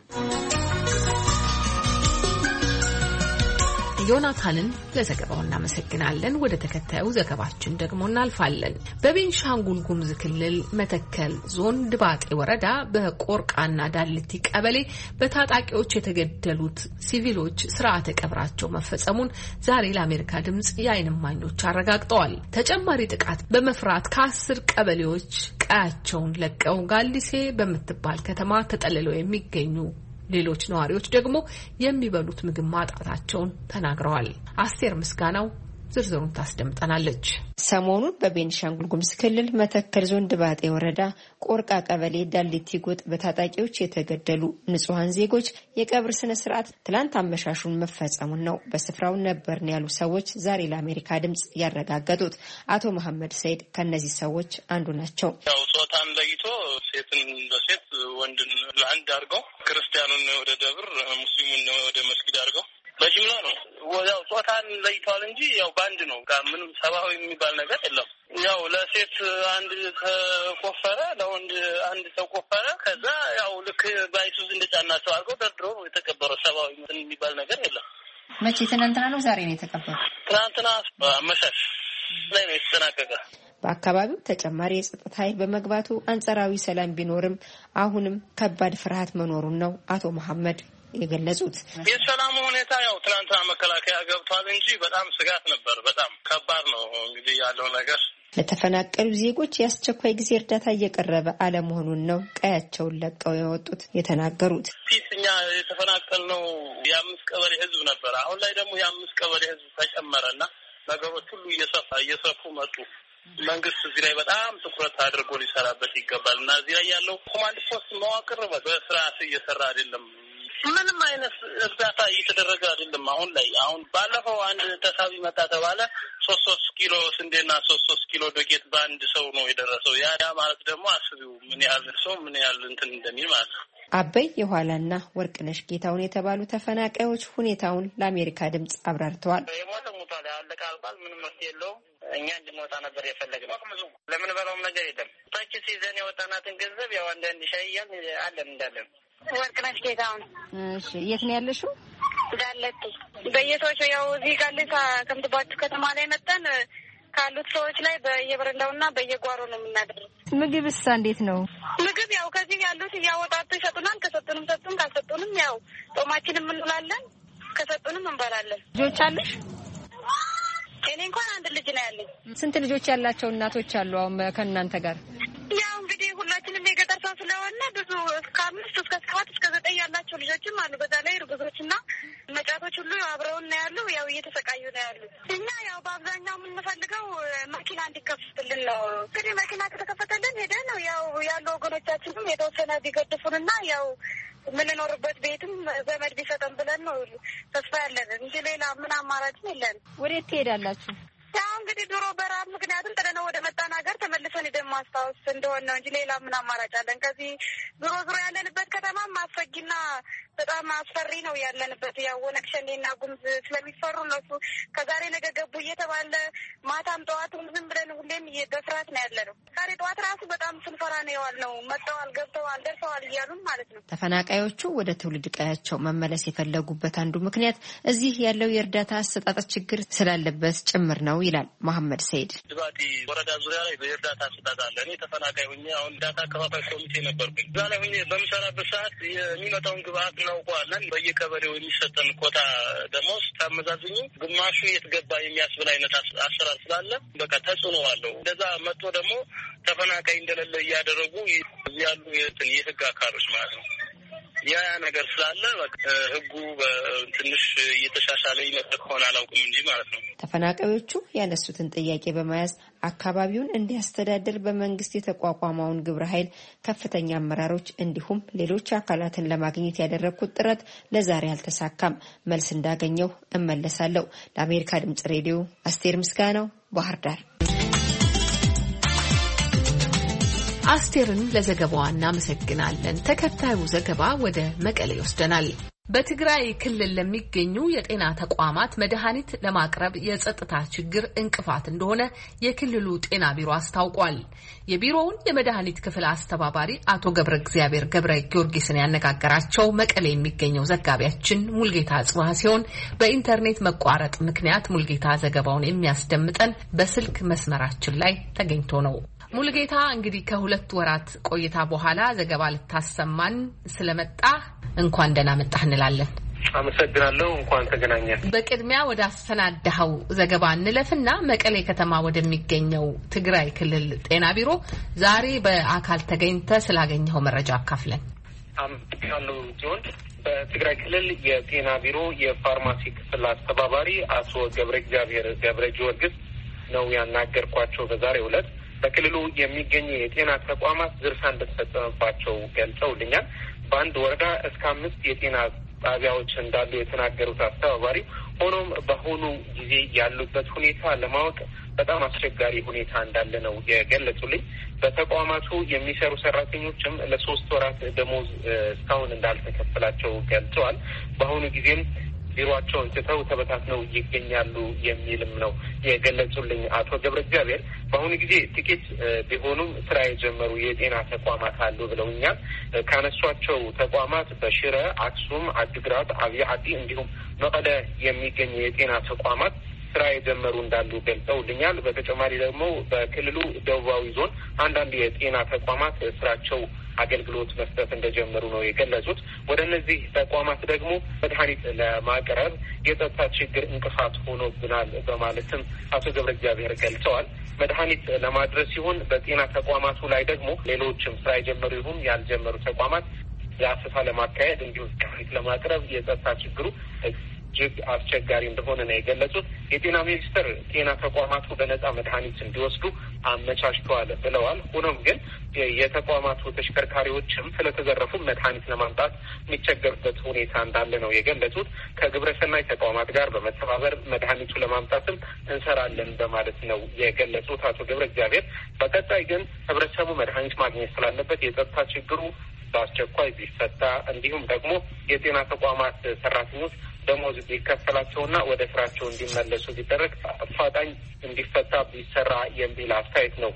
ዮናታንን ለዘገባው እናመሰግናለን። ወደ ተከታዩ ዘገባችን ደግሞ እናልፋለን። በቤንሻንጉል ጉሙዝ ክልል መተከል ዞን ድባጤ ወረዳ በቆርቃና ዳልቲ ቀበሌ በታጣቂዎች የተገደሉት ሲቪሎች ስርዓተ ቀብራቸው መፈጸሙን ዛሬ ለአሜሪካ ድምጽ የዓይን እማኞች አረጋግጠዋል። ተጨማሪ ጥቃት በመፍራት ከአስር ቀበሌዎች ቀያቸውን ለቀው ጋሊሴ በምትባል ከተማ ተጠልለው የሚገኙ ሌሎች ነዋሪዎች ደግሞ የሚበሉት ምግብ ማጣታቸውን ተናግረዋል። አስቴር ምስጋናው ዝርዝሩን ታስደምጠናለች። ሰሞኑን በቤንሻንጉል ጉሙዝ ክልል መተከል ዞን ድባጤ ወረዳ ቆርቃ ቀበሌ ዳሊቲ ጎጥ በታጣቂዎች የተገደሉ ንጹሃን ዜጎች የቀብር ስነ ስርዓት ትላንት አመሻሹን መፈጸሙን ነው በስፍራው ነበርን ያሉ ሰዎች ዛሬ ለአሜሪካ ድምጽ ያረጋገጡት። አቶ መሐመድ ሰይድ ከነዚህ ሰዎች አንዱ ናቸው። ያው ጾታን ለይቶ ሴትን ለሴት ወንድን ለአንድ አድርገው ክርስቲያኑን ወደ ደብር ሙስሊሙን ወደ መስጊድ አድርገው በጅምላ ነው። ያው ጾታን ለይተዋል እንጂ ያው ባንድ ነው። ምንም ሰብአዊ የሚባል ነገር የለም። ያው ለሴት አንድ ተቆፈረ፣ ለወንድ አንድ ተቆፈረ። ከዛ ያው ልክ ባይሱዝ እንደጫናቸው አድርገው ደርድሮ የተቀበረው ሰብአዊ የሚባል ነገር የለም። መቼ? ትናንትና ነው ዛሬ ነው የተቀበረው? ትናንትና አመሻሽ ላይ ነው የተጠናቀቀ። በአካባቢው ተጨማሪ የጸጥታ ኃይል በመግባቱ አንጸራዊ ሰላም ቢኖርም አሁንም ከባድ ፍርሃት መኖሩን ነው አቶ መሐመድ የገለጹት። የሰላሙ ሁኔታ ያው ትናንትና መከላከያ ገብቷል እንጂ በጣም ስጋት ነበር። በጣም ከባድ ነው እንግዲህ ያለው ነገር። ለተፈናቀሉ ዜጎች የአስቸኳይ ጊዜ እርዳታ እየቀረበ አለመሆኑን ነው ቀያቸውን ለቀው የወጡት የተናገሩት። ፊት እኛ የተፈናቀልነው የአምስት ቀበሌ ህዝብ ነበር። አሁን ላይ ደግሞ የአምስት ቀበሌ ህዝብ ተጨመረና ነገሮች ሁሉ እየሰፋ እየሰፉ መጡ። መንግስት እዚህ ላይ በጣም ትኩረት አድርጎ ሊሰራበት ይገባል እና እዚህ ላይ ያለው ኮማንድ ፖስት መዋቅር በስርዓት እየሰራ አይደለም። ምንም አይነት እርዳታ እየተደረገ አይደለም። አሁን ላይ አሁን ባለፈው አንድ ተሳቢ መጣ ተባለ ሶስት ሶስት ኪሎ ስንዴና ሶስት ሶስት ኪሎ ዱቄት በአንድ ሰው ነው የደረሰው። ያ ማለት ደግሞ አስቢው ምን ያህል ሰው ምን ያህል እንትን እንደሚል ማለት ነው። አበይ የኋላና ወርቅነሽ ጌታውን የተባሉ ተፈናቃዮች ሁኔታውን ለአሜሪካ ድምጽ አብራርተዋል። ምንም መፍትሄ የለውም። እኛ እንድንወጣ ነበር የፈለግነው። ለምን በለውም ነገር የለም። ታች ሲዘን የወጣናትን ገንዘብ ያው አንዳንድ ሻይያን አለን እንዳለን። ወርቅነሽ ጌታውን። እሺ የት ነው ያለሽው? ዳለቲ በየሰዎች ያው እዚህ ጋሌሳ ከምትባችሁ ከተማ ላይ መጣን ካሉት ሰዎች ላይ በየበረንዳውና በየጓሮ ነው የምናደርገው። ምግብስ እንዴት ነው? ምግብ ያው ከዚህ ያሉት እያወጣጡ ይሰጡናል። ከሰጡንም ሰጡን፣ ካልሰጡንም ያው ጦማችንም እንውላለን፣ ከሰጡንም እንበላለን። ልጆች አለሽ? እኔ እንኳን አንድ ልጅ ነው ያለኝ። ስንት ልጆች ያላቸው እናቶች አሉ አሁን ከእናንተ ጋር? ያው እንግዲህ ሁላችንም የገጠር ሰው ስለሆነ ብዙ እስከ አምስት እስከ ሰባት እስከ ዘጠኝ ያላቸው ልጆችም አሉ። በዛ ላይ እርጉዞችና መጫቶች ሁሉ አብረውን ነው ያሉ። ያው እየተሰቃዩ ነው ያሉ። እኛ ያው በአብዛኛው የምንፈልገው መኪና እንዲከፈትልን ነው። እንግዲህ መኪና ከተከፈተልን ሄደን ነው ያው ያሉ ወገኖቻችንም የተወሰነ ቢገድፉንና ያው የምንኖርበት ቤትም ዘመድ ቢሰጠን ብለን ነው ተስፋ ያለን እንጂ ሌላ ምን አማራጭ የለን። ወዴት ትሄዳላችሁ? ያው እንግዲህ ድሮ በረሀብ ምክንያቱም ጥለነው ወደ መጣን ሀገር ተመልሰን ሄደን ማስታወስ እንደሆነ ነው እንጂ ሌላ ምን አማራጭ አለን? ከዚህ ዞሮ ዞሮ ያለንበት ከተማም አስፈጊና በጣም አስፈሪ ነው ያለንበት። ያው ወነግ ሸኔና ጉምዝ ስለሚፈሩ እነሱ ከዛሬ ነገ ገቡ እየተባለ ማታም ጠዋትም ዝም ብለን ሁሌም በፍርሃት ነው ያለነው። ዛሬ ጠዋት ራሱ በጣም ስንፈራ ነው የዋልነው። መጥተዋል፣ ገብተዋል፣ ደርሰዋል እያሉን ማለት ነው። ተፈናቃዮቹ ወደ ትውልድ ቀያቸው መመለስ የፈለጉበት አንዱ ምክንያት እዚህ ያለው የእርዳታ አሰጣጥ ችግር ስላለበት ጭምር ነው ይላል መሐመድ ሰይድ። ድባቲ ወረዳ ዙሪያ ላይ የእርዳታ አሰጣጥ አለ። እኔ ተፈናቃይ ሆኜ አሁን እርዳታ አከፋፋይ ኮሚቴ ነበርኩኝ። እዛ ላይ ሆኜ በምሰራበት ሰዓት የሚመጣውን ግብአት እናውቀዋለን። በየቀበሌው የሚሰጠን ኮታ ደሞዝ ታመዛዝኙ ግማሹ የት ገባ የሚያስብል አይነት አሰራር ስላለ በቃ ተጽዕኖ አለው። እንደዛ መጥቶ ደግሞ ተፈናቃይ እንደሌለ እያደረጉ ያሉ የህግ አካሎች ማለት ነው። ያ ነገር ስላለ ህጉ ትንሽ እየተሻሻለ ይመጣ ከሆነ አላውቅም እንጂ ማለት ነው። ተፈናቃዮቹ ያነሱትን ጥያቄ በመያዝ አካባቢውን እንዲያስተዳድር በመንግስት የተቋቋመውን ግብረ ኃይል ከፍተኛ አመራሮች እንዲሁም ሌሎች አካላትን ለማግኘት ያደረግኩት ጥረት ለዛሬ አልተሳካም። መልስ እንዳገኘው እመለሳለሁ። ለአሜሪካ ድምጽ ሬዲዮ አስቴር ምስጋናው ባህር ዳር። አስቴርን ለዘገባዋ እናመሰግናለን። ተከታዩ ዘገባ ወደ መቀሌ ይወስደናል። በትግራይ ክልል ለሚገኙ የጤና ተቋማት መድኃኒት ለማቅረብ የጸጥታ ችግር እንቅፋት እንደሆነ የክልሉ ጤና ቢሮ አስታውቋል። የቢሮውን የመድኃኒት ክፍል አስተባባሪ አቶ ገብረ እግዚአብሔር ገብረ ጊዮርጊስን ያነጋገራቸው መቀሌ የሚገኘው ዘጋቢያችን ሙልጌታ ጽባህ ሲሆን በኢንተርኔት መቋረጥ ምክንያት ሙልጌታ ዘገባውን የሚያስደምጠን በስልክ መስመራችን ላይ ተገኝቶ ነው። ሙልጌታ እንግዲህ ከሁለት ወራት ቆይታ በኋላ ዘገባ ልታሰማን ስለመጣ እንኳን ደህና መጣህ እንላለን። አመሰግናለሁ። እንኳን ተገናኘን። በቅድሚያ ወደ አሰናዳኸው ዘገባ እንለፍና መቀሌ ከተማ ወደሚገኘው ትግራይ ክልል ጤና ቢሮ ዛሬ በአካል ተገኝተህ ስላገኘኸው መረጃ አካፍለን። አመሰግናለሁ ጆን። በትግራይ ክልል የጤና ቢሮ የፋርማሲ ክፍል አስተባባሪ አቶ ገብረ እግዚአብሔር ገብረ ጊዮርጊስ ነው ያናገርኳቸው። በዛሬው ዕለት በክልሉ የሚገኙ የጤና ተቋማት ዝርፊያ እንደተፈጸመባቸው ገልጸውልኛል። በአንድ ወረዳ እስከ አምስት የጤና ጣቢያዎች እንዳሉ የተናገሩት አስተባባሪ ሆኖም በአሁኑ ጊዜ ያሉበት ሁኔታ ለማወቅ በጣም አስቸጋሪ ሁኔታ እንዳለ ነው የገለጹልኝ። በተቋማቱ የሚሰሩ ሰራተኞችም ለሶስት ወራት ደሞዝ እስካሁን እንዳልተከፈላቸው ገልጸዋል። በአሁኑ ጊዜም ቢሮአቸውን ትተው ተበታትነው ይገኛሉ የሚልም ነው የገለጹልኝ አቶ ገብረ እግዚአብሔር። በአሁኑ ጊዜ ጥቂት ቢሆኑም ስራ የጀመሩ የጤና ተቋማት አሉ ብለውኛል። ካነሷቸው ተቋማት በሽረ፣ አክሱም፣ አድግራት፣ አብይ አዲ እንዲሁም መቀለ የሚገኙ የጤና ተቋማት ስራ የጀመሩ እንዳሉ ገልጸውልኛል። በተጨማሪ ደግሞ በክልሉ ደቡባዊ ዞን አንዳንድ የጤና ተቋማት ስራቸው አገልግሎት መስጠት እንደጀመሩ ነው የገለጹት። ወደ እነዚህ ተቋማት ደግሞ መድኃኒት ለማቅረብ የጸጥታ ችግር እንቅፋት ሆኖብናል በማለትም አቶ ገብረ እግዚአብሔር ገልጸዋል። መድኃኒት ለማድረስ ሲሆን በጤና ተቋማቱ ላይ ደግሞ ሌሎችም ስራ የጀመሩ ይሁን ያልጀመሩ ተቋማት የአሰሳ ለማካሄድ እንዲሁም መድኃኒት ለማቅረብ የጸጥታ ችግሩ እጅግ አስቸጋሪ እንደሆነ ነው የገለጹት። የጤና ሚኒስቴር ጤና ተቋማቱ በነጻ መድኃኒት እንዲወስዱ አመቻችተዋል ብለዋል። ሆኖም ግን የተቋማቱ ተሽከርካሪዎችም ስለተዘረፉ መድኃኒት ለማምጣት የሚቸገሩበት ሁኔታ እንዳለ ነው የገለጹት። ከግብረሰናይ ተቋማት ጋር በመተባበር መድኃኒቱ ለማምጣትም እንሰራለን በማለት ነው የገለጹት አቶ ገብረ እግዚአብሔር። በቀጣይ ግን ህብረተሰቡ መድኃኒት ማግኘት ስላለበት የጸጥታ ችግሩ በአስቸኳይ ቢፈታ እንዲሁም ደግሞ የጤና ተቋማት ሰራተኞች ደሞዝ ቢከፈላቸውና ወደ ስራቸው እንዲመለሱ ቢደረግ አፋጣኝ እንዲፈታ ቢሰራ የሚል አስተያየት ነው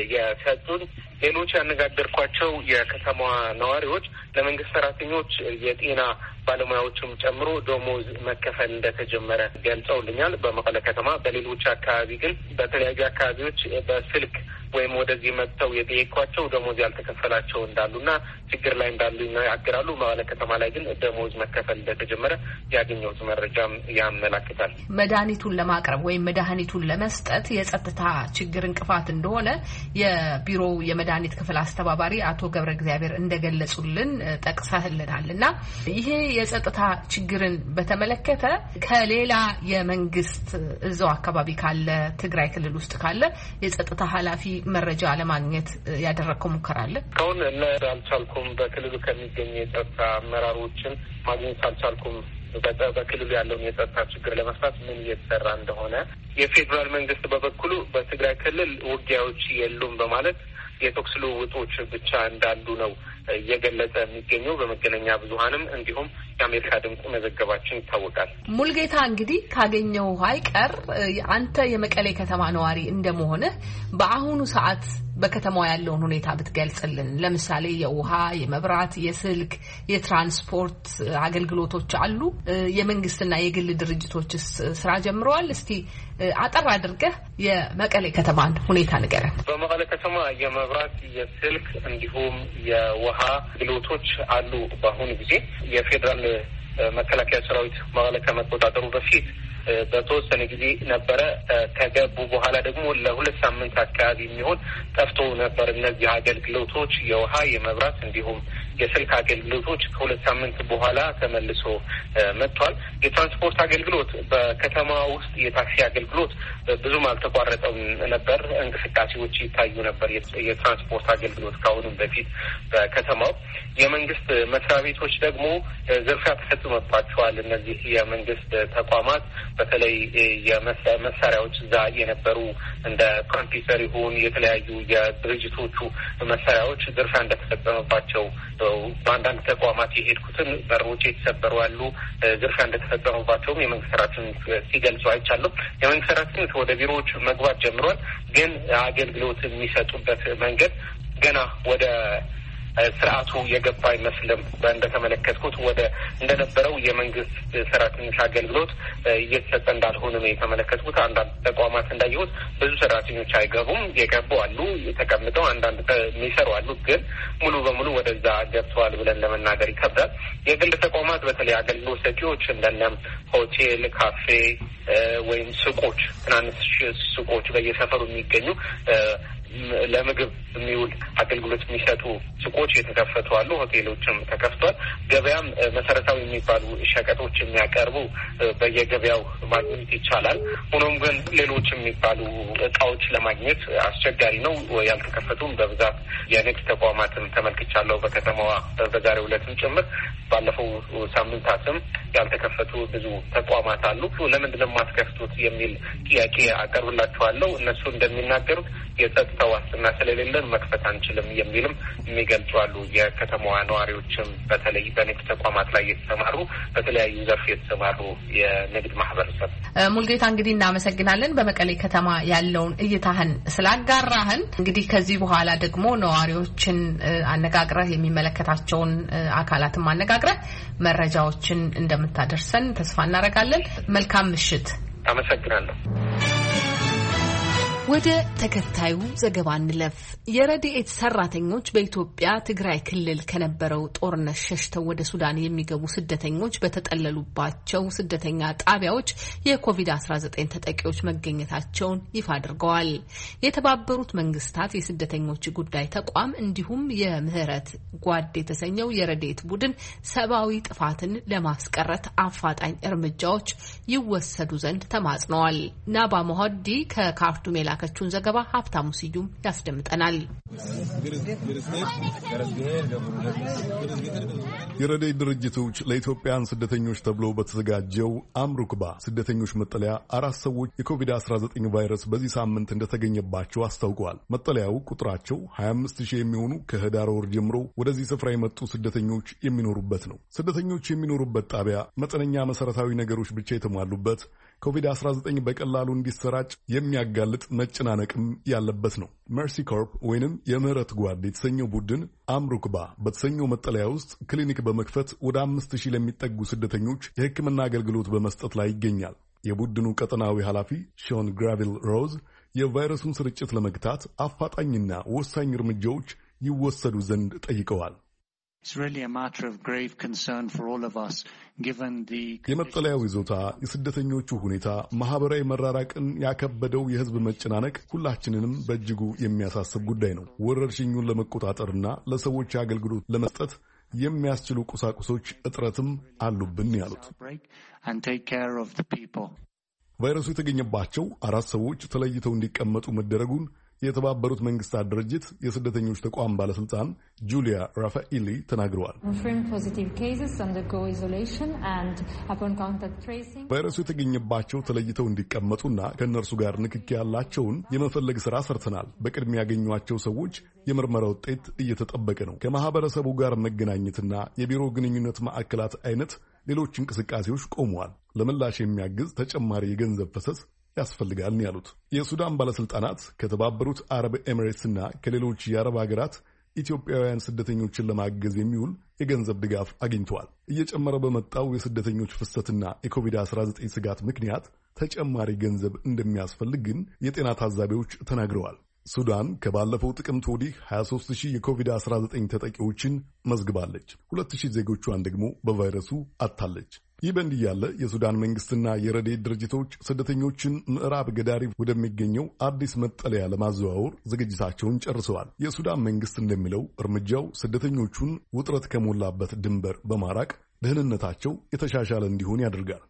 የሰጡን። ሌሎች ያነጋገርኳቸው የከተማዋ ነዋሪዎች ለመንግስት ሰራተኞች የጤና ባለሙያዎችም ጨምሮ ደሞዝ መከፈል እንደተጀመረ ገልጸውልኛል። በመቀለ ከተማ፣ በሌሎች አካባቢ ግን በተለያዩ አካባቢዎች በስልክ ወይም ወደዚህ መጥተው የጠየኳቸው ደሞዝ ያልተከፈላቸው እንዳሉና ችግር ላይ እንዳሉ ይናገራሉ። መቀለ ከተማ ላይ ግን ደሞዝ መከፈል እንደተጀመረ ያገኘሁት መረጃም ያመላክታል። መድኃኒቱን ለማቅረብ ወይም መድኃኒቱን ለመስጠት የጸጥታ ችግር እንቅፋት እንደሆነ የቢሮው የመድኃኒት ክፍል አስተባባሪ አቶ ገብረ እግዚአብሔር እንደገለጹልን ጠቅሰህልናል እና ይሄ የጸጥታ ችግርን በተመለከተ ከሌላ የመንግስት እዛው አካባቢ ካለ ትግራይ ክልል ውስጥ ካለ የጸጥታ ኃላፊ መረጃ ለማግኘት ያደረከው ሙከራ አለ? ከሆነ ለአልቻልኩም በክልሉ ከሚገኙ የጸጥታ አመራሮችን ማግኘት አልቻልኩም። በክልሉ ያለውን የጸጥታ ችግር ለመፍታት ምን እየተሰራ እንደሆነ የፌዴራል መንግስት በበኩሉ በትግራይ ክልል ውጊያዎች የሉም በማለት የተኩስ ልውውጦች ብቻ እንዳሉ ነው እየገለጸ የሚገኘው። በመገናኛ ብዙኃንም እንዲሁም የአሜሪካ ድምጽ መዘገባችን ይታወቃል። ሙልጌታ፣ እንግዲህ ካገኘው አይቀር አንተ የመቀሌ ከተማ ነዋሪ እንደመሆንህ በአሁኑ ሰዓት በከተማው ያለውን ሁኔታ ብትገልጽልን። ለምሳሌ የውሃ፣ የመብራት፣ የስልክ፣ የትራንስፖርት አገልግሎቶች አሉ? የመንግስትና የግል ድርጅቶችስ ስራ ጀምረዋል? እስቲ አጠር አድርገህ የመቀሌ ከተማን ሁኔታ ንገረን። በመቀሌ ከተማ የመብራት፣ የስልክ እንዲሁም የውሃ አገልግሎቶች አሉ። በአሁኑ ጊዜ የፌዴራል መከላከያ ሰራዊት መቀሌ ከመቆጣጠሩ በፊት በተወሰነ ጊዜ ነበረ። ከገቡ በኋላ ደግሞ ለሁለት ሳምንት አካባቢ የሚሆን ጠፍቶ ነበር። እነዚህ አገልግሎቶች የውሃ፣ የመብራት እንዲሁም የስልክ አገልግሎቶች ከሁለት ሳምንት በኋላ ተመልሶ መጥቷል። የትራንስፖርት አገልግሎት በከተማ ውስጥ የታክሲ አገልግሎት ብዙም አልተቋረጠም ነበር። እንቅስቃሴዎች ይታዩ ነበር። የትራንስፖርት አገልግሎት ከአሁኑም በፊት በከተማው የመንግስት መስሪያ ቤቶች ደግሞ ዝርፊያ ተፈጽሞባቸዋል። እነዚህ የመንግስት ተቋማት በተለይ የመሳሪያዎች እዛ የነበሩ እንደ ኮምፒውተር ይሁን የተለያዩ የድርጅቶቹ መሳሪያዎች ዝርፊያ እንደተፈጸመባቸው በአንዳንድ ተቋማት የሄድኩትን በሮች የተሰበሩ ያሉ ዝርፊያ እንደተፈጸመባቸውም የመንግስት ሰራተኞች ሲገልጹ አይቻለሁ። የመንግስት ሰራተኞች ወደ ቢሮዎች መግባት ጀምሯል። ግን አገልግሎት የሚሰጡበት መንገድ ገና ወደ ስርዓቱ የገባ አይመስልም። እንደተመለከትኩት ወደ እንደነበረው የመንግስት ሰራተኞች አገልግሎት እየተሰጠ እንዳልሆነ ነው የተመለከትኩት። አንዳንድ ተቋማት እንዳየሁት ብዙ ሰራተኞች አይገቡም። የገቡ አሉ፣ ተቀምጠው አንዳንድ የሚሰሩ አሉ። ግን ሙሉ በሙሉ ወደዛ ገብተዋል ብለን ለመናገር ይከብዳል። የግል ተቋማት በተለይ አገልግሎት ሰጪዎች እንደነም ሆቴል፣ ካፌ ወይም ሱቆች፣ ትናንሽ ሱቆች በየሰፈሩ የሚገኙ ለምግብ የሚውል አገልግሎት የሚሰጡ ሱቆች የተከፈቱ አሉ። ሆቴሎችም ተከፍቷል። ገበያም መሰረታዊ የሚባሉ ሸቀጦች የሚያቀርቡ በየገበያው ማግኘት ይቻላል። ሆኖም ግን ሌሎች የሚባሉ እቃዎች ለማግኘት አስቸጋሪ ነው። ያልተከፈቱም በብዛት የንግድ ተቋማትም ተመልክቻለሁ በከተማዋ በዛሬው ዕለትም ጭምር። ባለፈው ሳምንታትም ያልተከፈቱ ብዙ ተቋማት አሉ። ለምንድን ነው የማትከፍቱት የሚል ጥያቄ አቀርብላችኋለሁ። እነሱ እንደሚናገሩት የጸጥታ ዋስትና ስለሌለን መክፈት አንችልም የሚልም የሚገልጹ አሉ። የከተማዋ ነዋሪዎችም በተለይ በንግድ ተቋማት ላይ የተሰማሩ በተለያዩ ዘርፍ የተሰማሩ የንግድ ማህበረሰብ። ሙልጌታ፣ እንግዲህ እናመሰግናለን በመቀሌ ከተማ ያለውን እይታህን ስላጋራህን። እንግዲህ ከዚህ በኋላ ደግሞ ነዋሪዎችን አነጋግረህ የሚመለከታቸውን አካላትም አነጋግረህ መረጃዎችን እንደምታደርሰን ተስፋ እናደርጋለን። መልካም ምሽት። አመሰግናለሁ። ወደ ተከታዩ ዘገባ እንለፍ። የረድኤት ሰራተኞች በኢትዮጵያ ትግራይ ክልል ከነበረው ጦርነት ሸሽተው ወደ ሱዳን የሚገቡ ስደተኞች በተጠለሉባቸው ስደተኛ ጣቢያዎች የኮቪድ አስራ ዘጠኝ ተጠቂዎች መገኘታቸውን ይፋ አድርገዋል። የተባበሩት መንግስታት የስደተኞች ጉዳይ ተቋም እንዲሁም የምህረት ጓድ የተሰኘው የረድኤት ቡድን ሰብአዊ ጥፋትን ለማስቀረት አፋጣኝ እርምጃዎች ይወሰዱ ዘንድ ተማጽነዋል። ናባ ሞሀዲ ከካርቱም የላከችውን ዘገባ ሀብታሙ ስዩም ያስደምጠናል። የረድኤት ድርጅቶች ለኢትዮጵያን ስደተኞች ተብሎ በተዘጋጀው አምሩክባ ስደተኞች መጠለያ አራት ሰዎች የኮቪድ አስራ ዘጠኝ ቫይረስ በዚህ ሳምንት እንደተገኘባቸው አስታውቀዋል። መጠለያው ቁጥራቸው ሀያ አምስት ሺህ የሚሆኑ ከህዳር ወር ጀምሮ ወደዚህ ስፍራ የመጡ ስደተኞች የሚኖሩበት ነው። ስደተኞች የሚኖሩበት ጣቢያ መጠነኛ መሰረታዊ ነገሮች ብቻ የተሟሉበት፣ ኮቪድ አስራ ዘጠኝ በቀላሉ እንዲሰራጭ የሚያጋልጥ መጨናነቅም ያለበት ነው። መርሲ ኮርፕ ወይንም የምህረት ጓድ የተሰኘው ቡድን አምሩክባ በተሰኘው መጠለያ ውስጥ ክሊኒክ በመክፈት ወደ አምስት ሺህ ለሚጠጉ ስደተኞች የሕክምና አገልግሎት በመስጠት ላይ ይገኛል። የቡድኑ ቀጠናዊ ኃላፊ ሾን ግራቪል ሮዝ የቫይረሱን ስርጭት ለመግታት አፋጣኝና ወሳኝ እርምጃዎች ይወሰዱ ዘንድ ጠይቀዋል። የመጠለያው ይዞታ፣ የስደተኞቹ ሁኔታ፣ ማህበራዊ መራራቅን ያከበደው የህዝብ መጨናነቅ ሁላችንንም በእጅጉ የሚያሳስብ ጉዳይ ነው። ወረርሽኙን ለመቆጣጠርና ለሰዎች አገልግሎት ለመስጠት የሚያስችሉ ቁሳቁሶች እጥረትም አሉብን ያሉት ቫይረሱ የተገኘባቸው አራት ሰዎች ተለይተው እንዲቀመጡ መደረጉን የተባበሩት መንግስታት ድርጅት የስደተኞች ተቋም ባለስልጣን ጁሊያ ራፋኤሊ ተናግረዋል። ቫይረሱ የተገኘባቸው ተለይተው እንዲቀመጡና ከእነርሱ ጋር ንክኪ ያላቸውን የመፈለግ ሥራ ሰርተናል። በቅድሚያ ያገኟቸው ሰዎች የምርመራ ውጤት እየተጠበቀ ነው። ከማህበረሰቡ ጋር መገናኘትና የቢሮ ግንኙነት ማዕከላት አይነት ሌሎች እንቅስቃሴዎች ቆመዋል። ለምላሽ የሚያግዝ ተጨማሪ የገንዘብ ፈሰስ ያስፈልጋል ያሉት የሱዳን ባለስልጣናት ከተባበሩት አረብ ኤሚሬትስና ከሌሎች የአረብ ሀገራት ኢትዮጵያውያን ስደተኞችን ለማገዝ የሚውል የገንዘብ ድጋፍ አግኝተዋል። እየጨመረ በመጣው የስደተኞች ፍሰትና የኮቪድ አስራ ዘጠኝ ስጋት ምክንያት ተጨማሪ ገንዘብ እንደሚያስፈልግ ግን የጤና ታዛቢዎች ተናግረዋል። ሱዳን ከባለፈው ጥቅምት ወዲህ ሀያ ሦስት ሺህ የኮቪድ አስራ ዘጠኝ ተጠቂዎችን መዝግባለች። ሁለት ሺህ ዜጎቿን ደግሞ በቫይረሱ አጥታለች። ይህ በእንዲህ ያለ የሱዳን መንግስትና የረድኤት ድርጅቶች ስደተኞችን ምዕራብ ገዳሪፍ ወደሚገኘው አዲስ መጠለያ ለማዘዋወር ዝግጅታቸውን ጨርሰዋል። የሱዳን መንግስት እንደሚለው እርምጃው ስደተኞቹን ውጥረት ከሞላበት ድንበር በማራቅ ደህንነታቸው የተሻሻለ እንዲሆን ያደርጋል።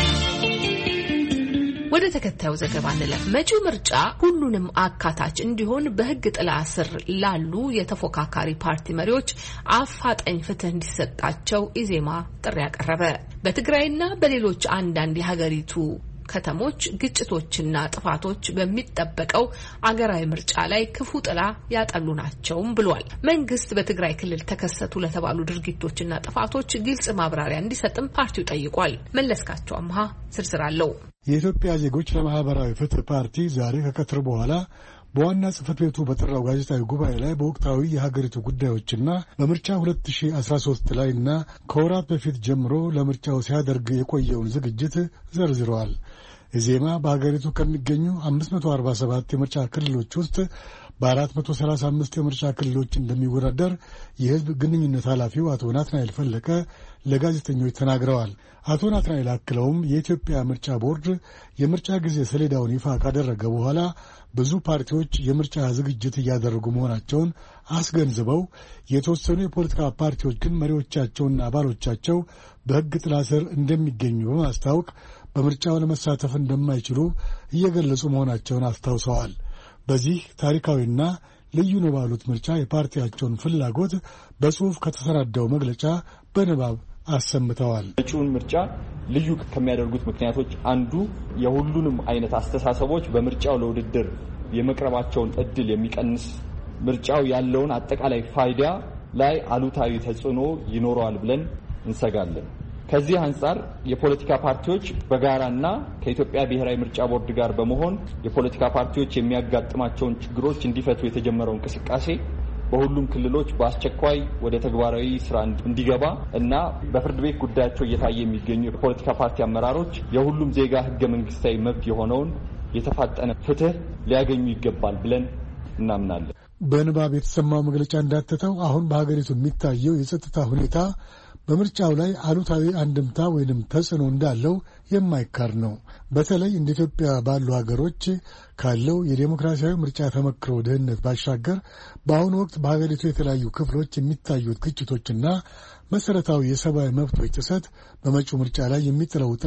ወደ ተከታዩ ዘገባ እንለፍ። መጪው ምርጫ ሁሉንም አካታች እንዲሆን በሕግ ጥላ ስር ላሉ የተፎካካሪ ፓርቲ መሪዎች አፋጣኝ ፍትህ እንዲሰጣቸው ኢዜማ ጥሪ ያቀረበ። በትግራይና በሌሎች አንዳንድ የሀገሪቱ ከተሞች ግጭቶችና ጥፋቶች በሚጠበቀው አገራዊ ምርጫ ላይ ክፉ ጥላ ያጠሉ ናቸውም ብሏል። መንግስት በትግራይ ክልል ተከሰቱ ለተባሉ ድርጊቶችና ጥፋቶች ግልጽ ማብራሪያ እንዲሰጥም ፓርቲው ጠይቋል። መለስካቸው አምሃ ዝርዝር አለው። የኢትዮጵያ ዜጎች ለማህበራዊ ፍትህ ፓርቲ ዛሬ ከቀትር በኋላ በዋና ጽህፈት ቤቱ በጠራው ጋዜጣዊ ጉባኤ ላይ በወቅታዊ የሀገሪቱ ጉዳዮችና በምርጫ ሁለት ሺህ አስራ ሦስት ላይና ከወራት በፊት ጀምሮ ለምርጫው ሲያደርግ የቆየውን ዝግጅት ዘርዝረዋል። ኢዜማ በሀገሪቱ ከሚገኙ አምስት መቶ አርባ ሰባት የምርጫ ክልሎች ውስጥ በአራት መቶ ሰላሳ አምስት የምርጫ ክልሎች እንደሚወዳደር የህዝብ ግንኙነት ኃላፊው አቶ ናትናኤል ፈለቀ ለጋዜጠኞች ተናግረዋል። አቶ ናትናኤል አክለውም የኢትዮጵያ ምርጫ ቦርድ የምርጫ ጊዜ ሰሌዳውን ይፋ ካደረገ በኋላ ብዙ ፓርቲዎች የምርጫ ዝግጅት እያደረጉ መሆናቸውን አስገንዝበው የተወሰኑ የፖለቲካ ፓርቲዎች ግን መሪዎቻቸውና አባሎቻቸው በሕግ ጥላ ስር እንደሚገኙ በማስታወቅ በምርጫው ለመሳተፍ እንደማይችሉ እየገለጹ መሆናቸውን አስታውሰዋል። በዚህ ታሪካዊና ልዩ ነው ባሉት ምርጫ የፓርቲያቸውን ፍላጎት በጽሑፍ ከተሰናዳው መግለጫ በንባብ አሰምተዋል። መጪውን ምርጫ ልዩ ከሚያደርጉት ምክንያቶች አንዱ የሁሉንም አይነት አስተሳሰቦች በምርጫው ለውድድር የመቅረባቸውን እድል የሚቀንስ፣ ምርጫው ያለውን አጠቃላይ ፋይዳ ላይ አሉታዊ ተጽዕኖ ይኖረዋል ብለን እንሰጋለን። ከዚህ አንጻር የፖለቲካ ፓርቲዎች በጋራና ከኢትዮጵያ ብሔራዊ ምርጫ ቦርድ ጋር በመሆን የፖለቲካ ፓርቲዎች የሚያጋጥማቸውን ችግሮች እንዲፈቱ የተጀመረው እንቅስቃሴ በሁሉም ክልሎች በአስቸኳይ ወደ ተግባራዊ ስራ እንዲገባ እና በፍርድ ቤት ጉዳያቸው እየታየ የሚገኙ የፖለቲካ ፓርቲ አመራሮች የሁሉም ዜጋ ህገ መንግስታዊ መብት የሆነውን የተፋጠነ ፍትህ ሊያገኙ ይገባል ብለን እናምናለን። በንባብ የተሰማው መግለጫ እንዳተተው አሁን በሀገሪቱ የሚታየው የጸጥታ ሁኔታ በምርጫው ላይ አሉታዊ አንድምታ ወይንም ተጽዕኖ እንዳለው የማይካድ ነው። በተለይ እንደ ኢትዮጵያ ባሉ ሀገሮች ካለው የዴሞክራሲያዊ ምርጫ ተመክሮ ድህነት ባሻገር በአሁኑ ወቅት በሀገሪቱ የተለያዩ ክፍሎች የሚታዩት ግጭቶችና መሰረታዊ የሰብአዊ መብቶች ጥሰት በመጪው ምርጫ ላይ የሚጥለው ጥላ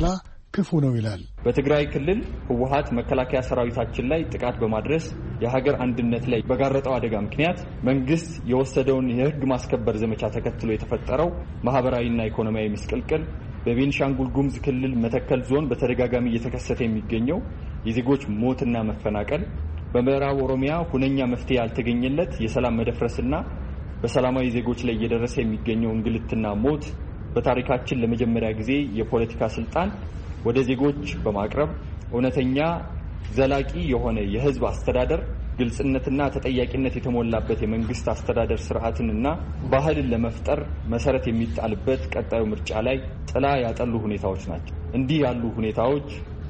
ክፉ ነው ይላል። በትግራይ ክልል ህወሓት መከላከያ ሰራዊታችን ላይ ጥቃት በማድረስ የሀገር አንድነት ላይ በጋረጠው አደጋ ምክንያት መንግስት የወሰደውን የህግ ማስከበር ዘመቻ ተከትሎ የተፈጠረው ማህበራዊና ኢኮኖሚያዊ ምስቅልቅል፣ በቤኒሻንጉል ጉሙዝ ክልል መተከል ዞን በተደጋጋሚ እየተከሰተ የሚገኘው የዜጎች ሞትና መፈናቀል፣ በምዕራብ ኦሮሚያ ሁነኛ መፍትሄ ያልተገኘለት የሰላም መደፍረስና በሰላማዊ ዜጎች ላይ እየደረሰ የሚገኘው እንግልትና ሞት በታሪካችን ለመጀመሪያ ጊዜ የፖለቲካ ስልጣን ወደ ዜጎች በማቅረብ እውነተኛ ዘላቂ የሆነ የህዝብ አስተዳደር ግልጽነትና ተጠያቂነት የተሞላበት የመንግስት አስተዳደር ስርዓትንና ባህልን ለመፍጠር መሰረት የሚጣልበት ቀጣዩ ምርጫ ላይ ጥላ ያጠሉ ሁኔታዎች ናቸው። እንዲህ ያሉ ሁኔታዎች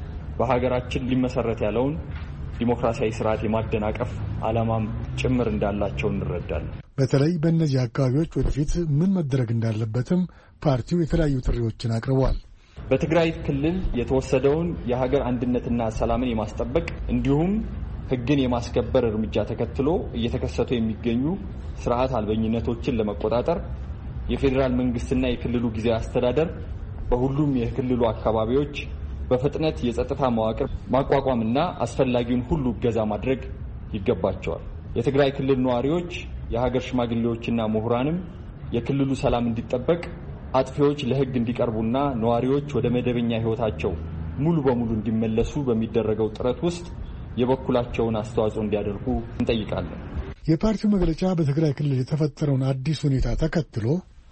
በሀገራችን ሊመሰረት ያለውን ዲሞክራሲያዊ ስርዓት የማደናቀፍ ዓላማም ጭምር እንዳላቸው እንረዳለን። በተለይ በእነዚህ አካባቢዎች ወደፊት ምን መደረግ እንዳለበትም ፓርቲው የተለያዩ ጥሪዎችን አቅርቧል። በትግራይ ክልል የተወሰደውን የሀገር አንድነትና ሰላምን የማስጠበቅ እንዲሁም ህግን የማስከበር እርምጃ ተከትሎ እየተከሰቱ የሚገኙ ስርዓት አልበኝነቶችን ለመቆጣጠር የፌዴራል መንግስትና የክልሉ ጊዜያዊ አስተዳደር በሁሉም የክልሉ አካባቢዎች በፍጥነት የጸጥታ መዋቅር ማቋቋምና አስፈላጊውን ሁሉ እገዛ ማድረግ ይገባቸዋል። የትግራይ ክልል ነዋሪዎች፣ የሀገር ሽማግሌዎችና ምሁራንም የክልሉ ሰላም እንዲጠበቅ አጥፊዎች ለህግ እንዲቀርቡና ነዋሪዎች ወደ መደበኛ ህይወታቸው ሙሉ በሙሉ እንዲመለሱ በሚደረገው ጥረት ውስጥ የበኩላቸውን አስተዋጽኦ እንዲያደርጉ እንጠይቃለን። የፓርቲው መግለጫ በትግራይ ክልል የተፈጠረውን አዲስ ሁኔታ ተከትሎ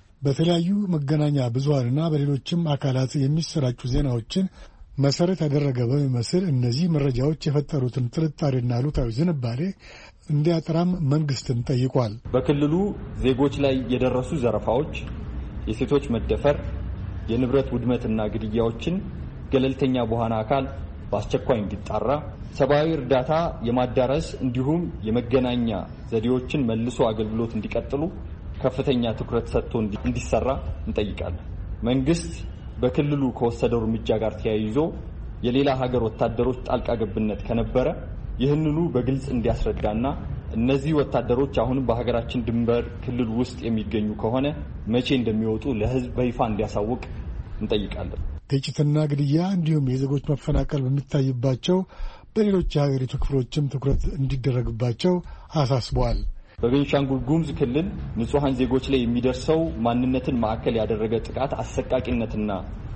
በተለያዩ መገናኛ ብዙሃንና በሌሎችም አካላት የሚሰራጩ ዜናዎችን መሰረት ያደረገ በሚመስል እነዚህ መረጃዎች የፈጠሩትን ጥርጣሬና አሉታዊ ዝንባሌ እንዲያጠራም መንግስትን ጠይቋል። በክልሉ ዜጎች ላይ የደረሱ ዘረፋዎች፣ የሴቶች መደፈር፣ የንብረት ውድመትና ግድያዎችን ገለልተኛ በሆነ አካል በአስቸኳይ እንዲጣራ፣ ሰብአዊ እርዳታ የማዳረስ እንዲሁም የመገናኛ ዘዴዎችን መልሶ አገልግሎት እንዲቀጥሉ ከፍተኛ ትኩረት ሰጥቶ እንዲሰራ እንጠይቃለን። መንግስት በክልሉ ከወሰደው እርምጃ ጋር ተያይዞ የሌላ ሀገር ወታደሮች ጣልቃ ገብነት ከነበረ ይህንኑ በግልጽ እንዲያስረዳና እነዚህ ወታደሮች አሁን በሀገራችን ድንበር ክልል ውስጥ የሚገኙ ከሆነ መቼ እንደሚወጡ ለህዝብ በይፋ እንዲያሳውቅ እንጠይቃለን። ግጭትና ግድያ እንዲሁም የዜጎች መፈናቀል በሚታይባቸው በሌሎች የሀገሪቱ ክፍሎችም ትኩረት እንዲደረግባቸው አሳስበዋል። በቤኒሻንጉል ጉሙዝ ክልል ንጹሃን ዜጎች ላይ የሚደርሰው ማንነትን ማዕከል ያደረገ ጥቃት አሰቃቂነትና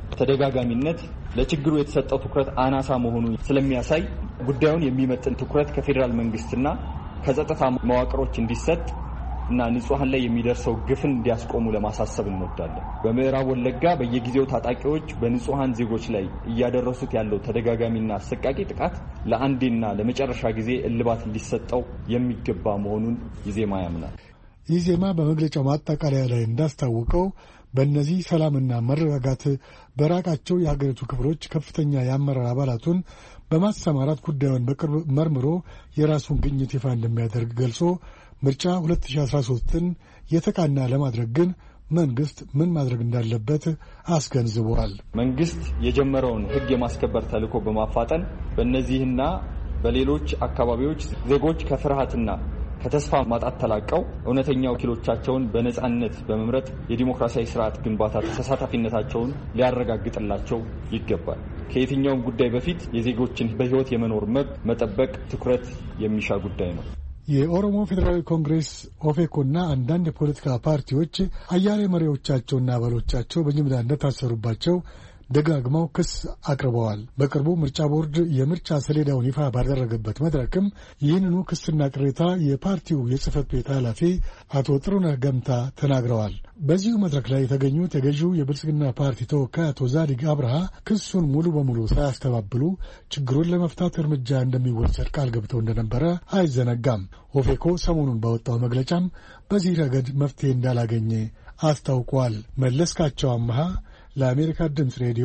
ተደጋጋሚነት ለችግሩ የተሰጠው ትኩረት አናሳ መሆኑን ስለሚያሳይ ጉዳዩን የሚመጥን ትኩረት ከፌዴራል መንግስትና ከጸጥታ መዋቅሮች እንዲሰጥ እና ንጹሃን ላይ የሚደርሰው ግፍን እንዲያስቆሙ ለማሳሰብ እንወዳለን። በምዕራብ ወለጋ በየጊዜው ታጣቂዎች በንጹሃን ዜጎች ላይ እያደረሱት ያለው ተደጋጋሚና አሰቃቂ ጥቃት ለአንዴና ለመጨረሻ ጊዜ እልባት ሊሰጠው የሚገባ መሆኑን ኢዜማ ያምናል። ኢዜማ በመግለጫው ማጠቃለያ ላይ እንዳስታወቀው በእነዚህ ሰላምና መረጋጋት በራቃቸው የሀገሪቱ ክፍሎች ከፍተኛ የአመራር አባላቱን በማሰማራት ጉዳዩን በቅርብ መርምሮ የራሱን ግኝት ይፋ እንደሚያደርግ ገልጾ ምርጫ ሁለት ሺህ አስራ ሶስትን የተቃና ለማድረግ ግን መንግስት ምን ማድረግ እንዳለበት አስገንዝቧል። መንግስት የጀመረውን ህግ የማስከበር ተልዕኮ በማፋጠን በእነዚህና በሌሎች አካባቢዎች ዜጎች ከፍርሃትና ከተስፋ ማጣት ተላቀው እውነተኛ ወኪሎቻቸውን በነጻነት በመምረጥ የዲሞክራሲያዊ ስርዓት ግንባታ ተሳታፊነታቸውን ሊያረጋግጥላቸው ይገባል። ከየትኛውም ጉዳይ በፊት የዜጎችን በህይወት የመኖር መብት መጠበቅ ትኩረት የሚሻ ጉዳይ ነው። የኦሮሞ ፌዴራላዊ ኮንግሬስ ኦፌኮና አንዳንድ የፖለቲካ ፓርቲዎች አያሌ መሪዎቻቸውና አባሎቻቸው በጅምላ እንደታሰሩባቸው ደጋግመው ክስ አቅርበዋል። በቅርቡ ምርጫ ቦርድ የምርጫ ሰሌዳውን ይፋ ባደረገበት መድረክም ይህንኑ ክስና ቅሬታ የፓርቲው የጽህፈት ቤት ኃላፊ አቶ ጥሩነህ ገምታ ተናግረዋል። በዚሁ መድረክ ላይ የተገኙት የገዢው የብልጽግና ፓርቲ ተወካይ አቶ ዛዲግ አብርሃ ክሱን ሙሉ በሙሉ ሳያስተባብሉ ችግሩን ለመፍታት እርምጃ እንደሚወሰድ ቃል ገብተው እንደነበረ አይዘነጋም። ኦፌኮ ሰሞኑን ባወጣው መግለጫም በዚህ ረገድ መፍትሄ እንዳላገኘ አስታውቋል። መለስካቸው አምሃ ለአሜሪካ ድምፅ ሬዲዮ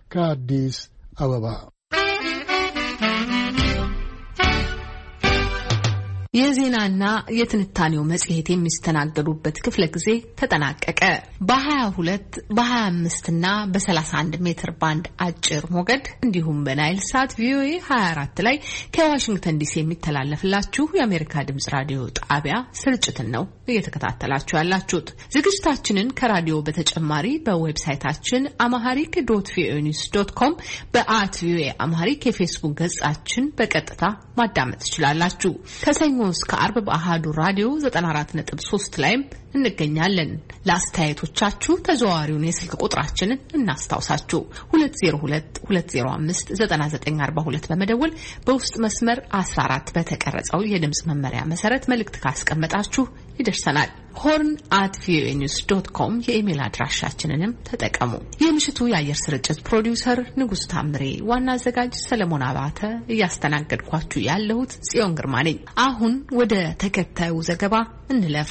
ከአዲስ አበባ የዜናና የትንታኔው መጽሔት የሚስተናገዱበት ክፍለ ጊዜ ተጠናቀቀ። በ22 በ25 እና በ31 ሜትር ባንድ አጭር ሞገድ እንዲሁም በናይል ሳት ቪኦኤ ሃያ አራት ላይ ከዋሽንግተን ዲሲ የሚተላለፍላችሁ የአሜሪካ ድምጽ ራዲዮ ጣቢያ ስርጭትን ነው እየተከታተላችሁ ያላችሁት። ዝግጅታችንን ከራዲዮ በተጨማሪ በዌብሳይታችን amharic dot voa news dot com በአት ቪኦኤ አምሃሪክ የፌስቡክ ገጻችን በቀጥታ ማዳመጥ ትችላላችሁ። ከሰኞ እስከ አርብ በአሃዱ ራዲዮ ዘጠና አራት ነጥብ ሶስት ላይም እንገኛለን። ለአስተያየቶቻችሁ ተዘዋዋሪውን የስልክ ቁጥራችንን እናስታውሳችሁ ሁለት ዜሮ ሁለት ሁለት ዜሮ አምስት ዘጠና ዘጠኝ አርባ ሁለት በመደወል በውስጥ መስመር አስራ አራት በተቀረጸው የድምጽ መመሪያ መሰረት መልእክት ካስቀመጣችሁ ይደርሰናል። ሆርን አት ቪኦኤ ኒውስ ዶት ኮም የኢሜል አድራሻችንንም ተጠቀሙ። የምሽቱ የአየር ስርጭት ፕሮዲውሰር ንጉስ ታምሬ፣ ዋና አዘጋጅ ሰለሞን አባተ፣ እያስተናገድኳችሁ ያለሁት ጽዮን ግርማ ነኝ። አሁን ወደ ተከታዩ ዘገባ እንለፍ።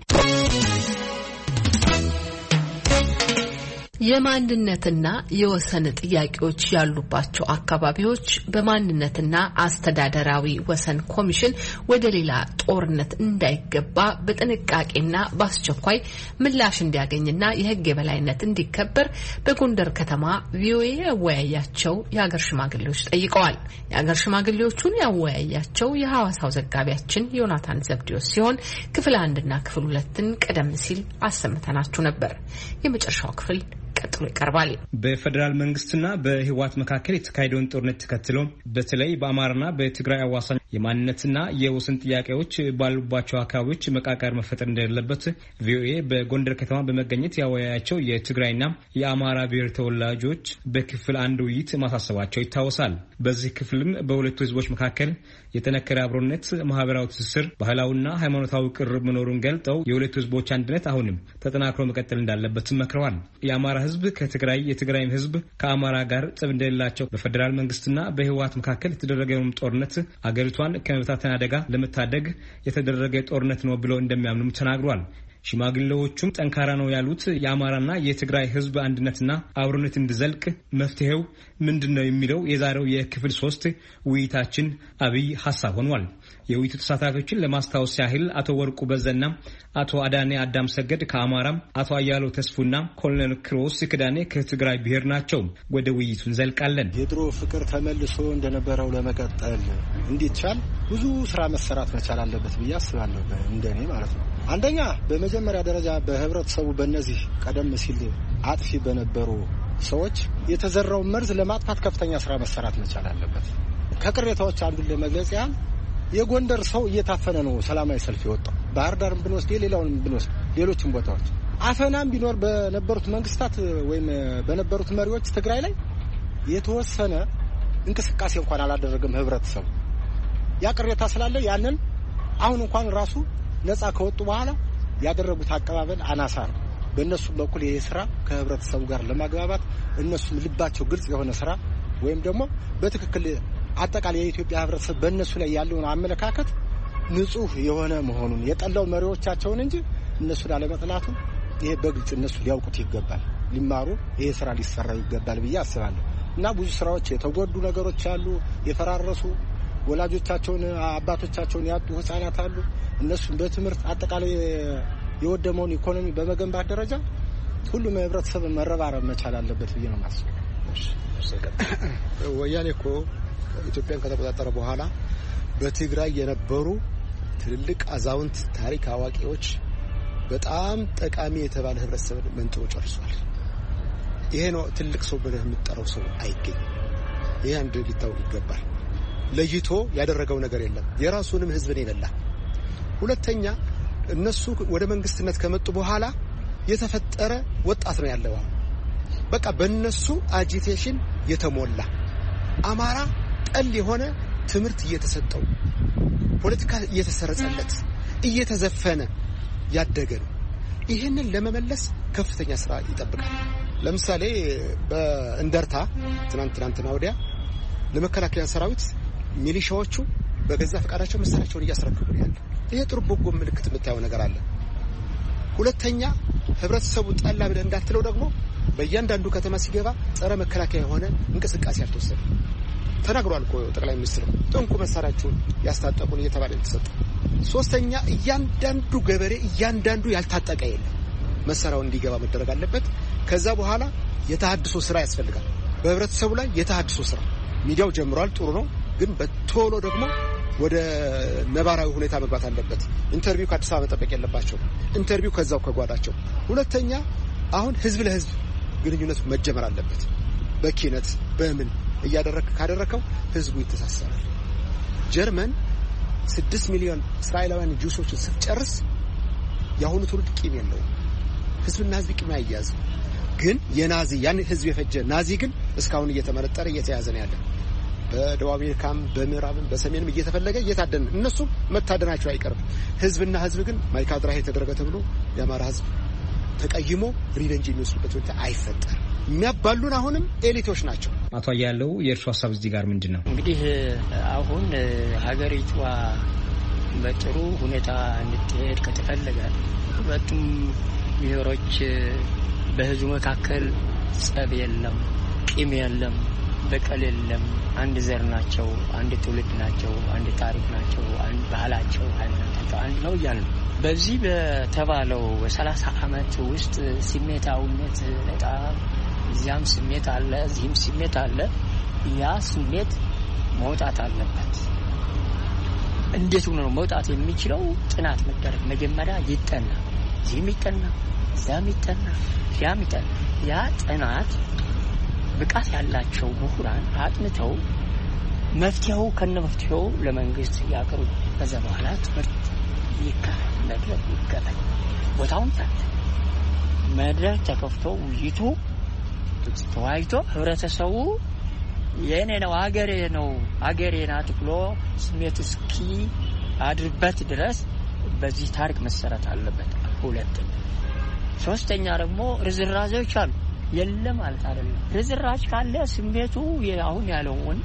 የማንነትና የወሰን ጥያቄዎች ያሉባቸው አካባቢዎች በማንነትና አስተዳደራዊ ወሰን ኮሚሽን ወደ ሌላ ጦርነት እንዳይገባ በጥንቃቄና በአስቸኳይ ምላሽ እንዲያገኝና የሕግ የበላይነት እንዲከበር በጎንደር ከተማ ቪኦኤ ያወያያቸው የሀገር ሽማግሌዎች ጠይቀዋል። የሀገር ሽማግሌዎቹን ያወያያቸው የሐዋሳው ዘጋቢያችን ዮናታን ዘብዲዮስ ሲሆን ክፍል አንድና ክፍል ሁለትን ቀደም ሲል አሰምተናችሁ ነበር። የመጨረሻው ክፍል ቀጥሎ ይቀርባል። በፌደራል መንግስትና በህወሓት መካከል የተካሄደውን ጦርነት ተከትሎ በተለይ በአማራና በትግራይ አዋሳኝ የማንነትና የወሰን ጥያቄዎች ባሉባቸው አካባቢዎች መቃቃር መፈጠር እንደሌለበት ቪኦኤ በጎንደር ከተማ በመገኘት ያወያያቸው የትግራይና የአማራ ብሔር ተወላጆች በክፍል አንድ ውይይት ማሳሰባቸው ይታወሳል። በዚህ ክፍልም በሁለቱ ህዝቦች መካከል የተነከረ አብሮነት፣ ማህበራዊ ትስስር፣ ባህላዊና ሃይማኖታዊ ቅርብ መኖሩን ገልጠው የሁለቱ ህዝቦች አንድነት አሁንም ተጠናክሮ መቀጠል እንዳለበት መክረዋል። የአማራ ህዝብ ከትግራይ የትግራይም ህዝብ ከአማራ ጋር ጥብ እንደሌላቸው በፌደራል መንግስትና በህወሓት መካከል የተደረገውን ጦርነት አገሪቷን ከመበታተን አደጋ ለመታደግ የተደረገ ጦርነት ነው ብለው እንደሚያምኑም ተናግሯል። ሽማግሌዎቹም ጠንካራ ነው ያሉት የአማራና የትግራይ ህዝብ አንድነትና አብሮነት እንዲዘልቅ መፍትሄው ምንድነው የሚለው የዛሬው የክፍል ሶስት ውይይታችን አብይ ሐሳብ ሆኗል። የውይይቱ ተሳታፊዎችን ለማስታወስ ያህል አቶ ወርቁ በዘና፣ አቶ አዳኔ አዳም ሰገድ ከአማራ፣ አቶ አያለው ተስፉና ኮሎኔል ክሮስ ክዳኔ ከትግራይ ብሔር ናቸው። ወደ ውይይቱ እንዘልቃለን። የድሮ ፍቅር ተመልሶ እንደነበረው ለመቀጠል እንዲቻል ብዙ ስራ መሰራት መቻል አለበት ብዬ አስባለሁ፣ እንደኔ ማለት ነው። አንደኛ በመጀመሪያ ደረጃ በህብረተሰቡ በእነዚህ ቀደም ሲል አጥፊ በነበሩ ሰዎች የተዘራው መርዝ ለማጥፋት ከፍተኛ ስራ መሰራት መቻል አለበት። ከቅሬታዎች አንዱን ለመግለጽ ያህል የጎንደር ሰው እየታፈነ ነው ሰላማዊ ሰልፍ የወጣው። ባህር ዳርም ብንወስድ ሌላውንም ብንወስድ ሌሎችም ቦታዎች አፈናም ቢኖር በነበሩት መንግስታት ወይም በነበሩት መሪዎች ትግራይ ላይ የተወሰነ እንቅስቃሴ እንኳን አላደረገም ህብረተሰቡ። ያ ቅሬታ ስላለ ያንን አሁን እንኳን ራሱ ነፃ ከወጡ በኋላ ያደረጉት አቀባበል አናሳ ነው። በእነሱ በኩል ይሄ ስራ ከህብረተሰቡ ጋር ለማግባባት እነሱም ልባቸው ግልጽ የሆነ ስራ ወይም ደግሞ በትክክል አጠቃላይ የኢትዮጵያ ህብረተሰብ በእነሱ ላይ ያለውን አመለካከት ንጹህ የሆነ መሆኑን የጠላው መሪዎቻቸውን እንጂ እነሱን አለመጥላቱ ይሄ በግልጽ እነሱ ሊያውቁት ይገባል፣ ሊማሩ ይሄ ስራ ሊሰራ ይገባል ብዬ አስባለሁ። እና ብዙ ስራዎች የተጎዱ ነገሮች አሉ፣ የፈራረሱ ወላጆቻቸውን አባቶቻቸውን ያጡ ህፃናት አሉ። እነሱም በትምህርት አጠቃላይ የወደመውን ኢኮኖሚ በመገንባት ደረጃ ሁሉም ህብረተሰብ መረባረብ መቻል አለበት ብዬ ነው የማስበው። ወያኔ እኮ ኢትዮጵያን ከተቆጣጠረ በኋላ በትግራይ የነበሩ ትልልቅ አዛውንት ታሪክ አዋቂዎች በጣም ጠቃሚ የተባለ ህብረተሰብ መንጥሮ ጨርሷል። ይሄ ነው ትልቅ ሰው ብለህ የምትጠራው ሰው አይገኝም። ይሄ አንድ ሊታወቅ ይገባል። ለይቶ ያደረገው ነገር የለም። የራሱንም ህዝብን ይበላ። ሁለተኛ እነሱ ወደ መንግስትነት ከመጡ በኋላ የተፈጠረ ወጣት ነው ያለው። በቃ በእነሱ አጂቴሽን የተሞላ አማራ ጠል የሆነ ትምህርት እየተሰጠው ፖለቲካ እየተሰረጸለት እየተዘፈነ ያደገ ነው። ይሄንን ለመመለስ ከፍተኛ ስራ ይጠብቃል። ለምሳሌ በእንደርታ ትናንት ትናንትና ወዲያ ለመከላከያ ሰራዊት ሚሊሻዎቹ በገዛ ፈቃዳቸው መሳሪያቸውን እያስረከቡ ያለ ይሄ ጥሩ በጎ ምልክት የምታየው ነገር አለ። ሁለተኛ ህብረተሰቡ ጠላ ብለህ እንዳትለው ደግሞ በእያንዳንዱ ከተማ ሲገባ ጸረ መከላከያ የሆነ እንቅስቃሴ አልተወሰደ ተናግሯል እኮ ጠቅላይ ሚኒስትሩ። ጥንቁ መሳሪያቸውን ያስታጠቁን እየተባለ ተሰጠ። ሶስተኛ እያንዳንዱ ገበሬ እያንዳንዱ ያልታጠቀ የለም መሰራው እንዲገባ መደረግ አለበት። ከዛ በኋላ የተሃድሶ ስራ ያስፈልጋል። በህብረተሰቡ ላይ የተሃድሶ ስራ ሚዲያው ጀምሯል፣ ጥሩ ነው። ግን በቶሎ ደግሞ ወደ ነባራዊ ሁኔታ መግባት አለበት። ኢንተርቪው ከአዲስ አበባ መጠበቅ የለባቸው። ኢንተርቪው ከዛው ከጓዳቸው። ሁለተኛ አሁን ህዝብ ለህዝብ ግንኙነቱ መጀመር አለበት። በኪነት በምን እያደረክ ካደረከው ህዝቡ ይተሳሰራል። ጀርመን ስድስት ሚሊዮን እስራኤላውያን ጁሶችን ስትጨርስ ያሁኑ ትውልድ ቂም የለውም። ህዝብና ህዝብ ቂም አይያዝም። ግን የናዚ ያን ህዝብ የፈጀ ናዚ ግን እስካሁን እየተመረጠረ እየተያዘ ነው ያለው። በደቡብ አሜሪካም በምዕራብም በሰሜንም እየተፈለገ እየታደነ እነሱ መታደናቸው አይቀርም። ህዝብና ህዝብ ግን ማይካድራ የተደረገ ተብሎ የአማራ ህዝብ ተቀይሞ ሪቨንጅ የሚወስዱበት ሁኔታ አይፈጠር። የሚያባሉን አሁንም ኤሊቶች ናቸው። አቶ አያለው የእርሱ ሀሳብ እዚህ ጋር ምንድነው? እንግዲህ አሁን ሀገሪቷ በጥሩ ሁኔታ እንድትሄድ ከተፈለገ ሁለቱም ብሔሮች በህዝቡ መካከል ጸብ የለም፣ ቂም የለም፣ በቀል የለም። አንድ ዘር ናቸው፣ አንድ ትውልድ ናቸው፣ አንድ ታሪክ ናቸው፣ አንድ ባህላቸው፣ ሃይማኖታቸው አንድ ነው እያልን በዚህ በተባለው በሰላሳ አመት ውስጥ ስሜታዊነት በጣም እዚያም ስሜት አለ፣ እዚህም ስሜት አለ። ያ ስሜት መውጣት አለበት። እንዴት ነው መውጣት የሚችለው? ጥናት መደረግ መጀመሪያ ይጠና፣ እዚህም ይጠና፣ እዚያም ይጠና፣ ያም ይጠና። ያ ጥናት ብቃት ያላቸው ምሁራን አጥንተው መፍትሄው ከነመፍትሄው ለመንግስት ያቀርቡ። ከዛ በኋላ ትምህርት ይካሄድ፣ መድረክ ይከፈት፣ ቦታውን ታተ መድረክ ተከፍቶ ውይይቱ ተዋይቶ ህብረተሰቡ የኔ ነው አገሬ ነው አገሬ ናት ብሎ ስሜት እስኪ አድርበት ድረስ በዚህ ታሪክ መሰረት አለበት። ሁለተኛ ሶስተኛ ደግሞ ርዝራዦች አሉ። የለም ማለት አይደለም። ርዝራዥ ካለ ስሜቱ አሁን ያለውን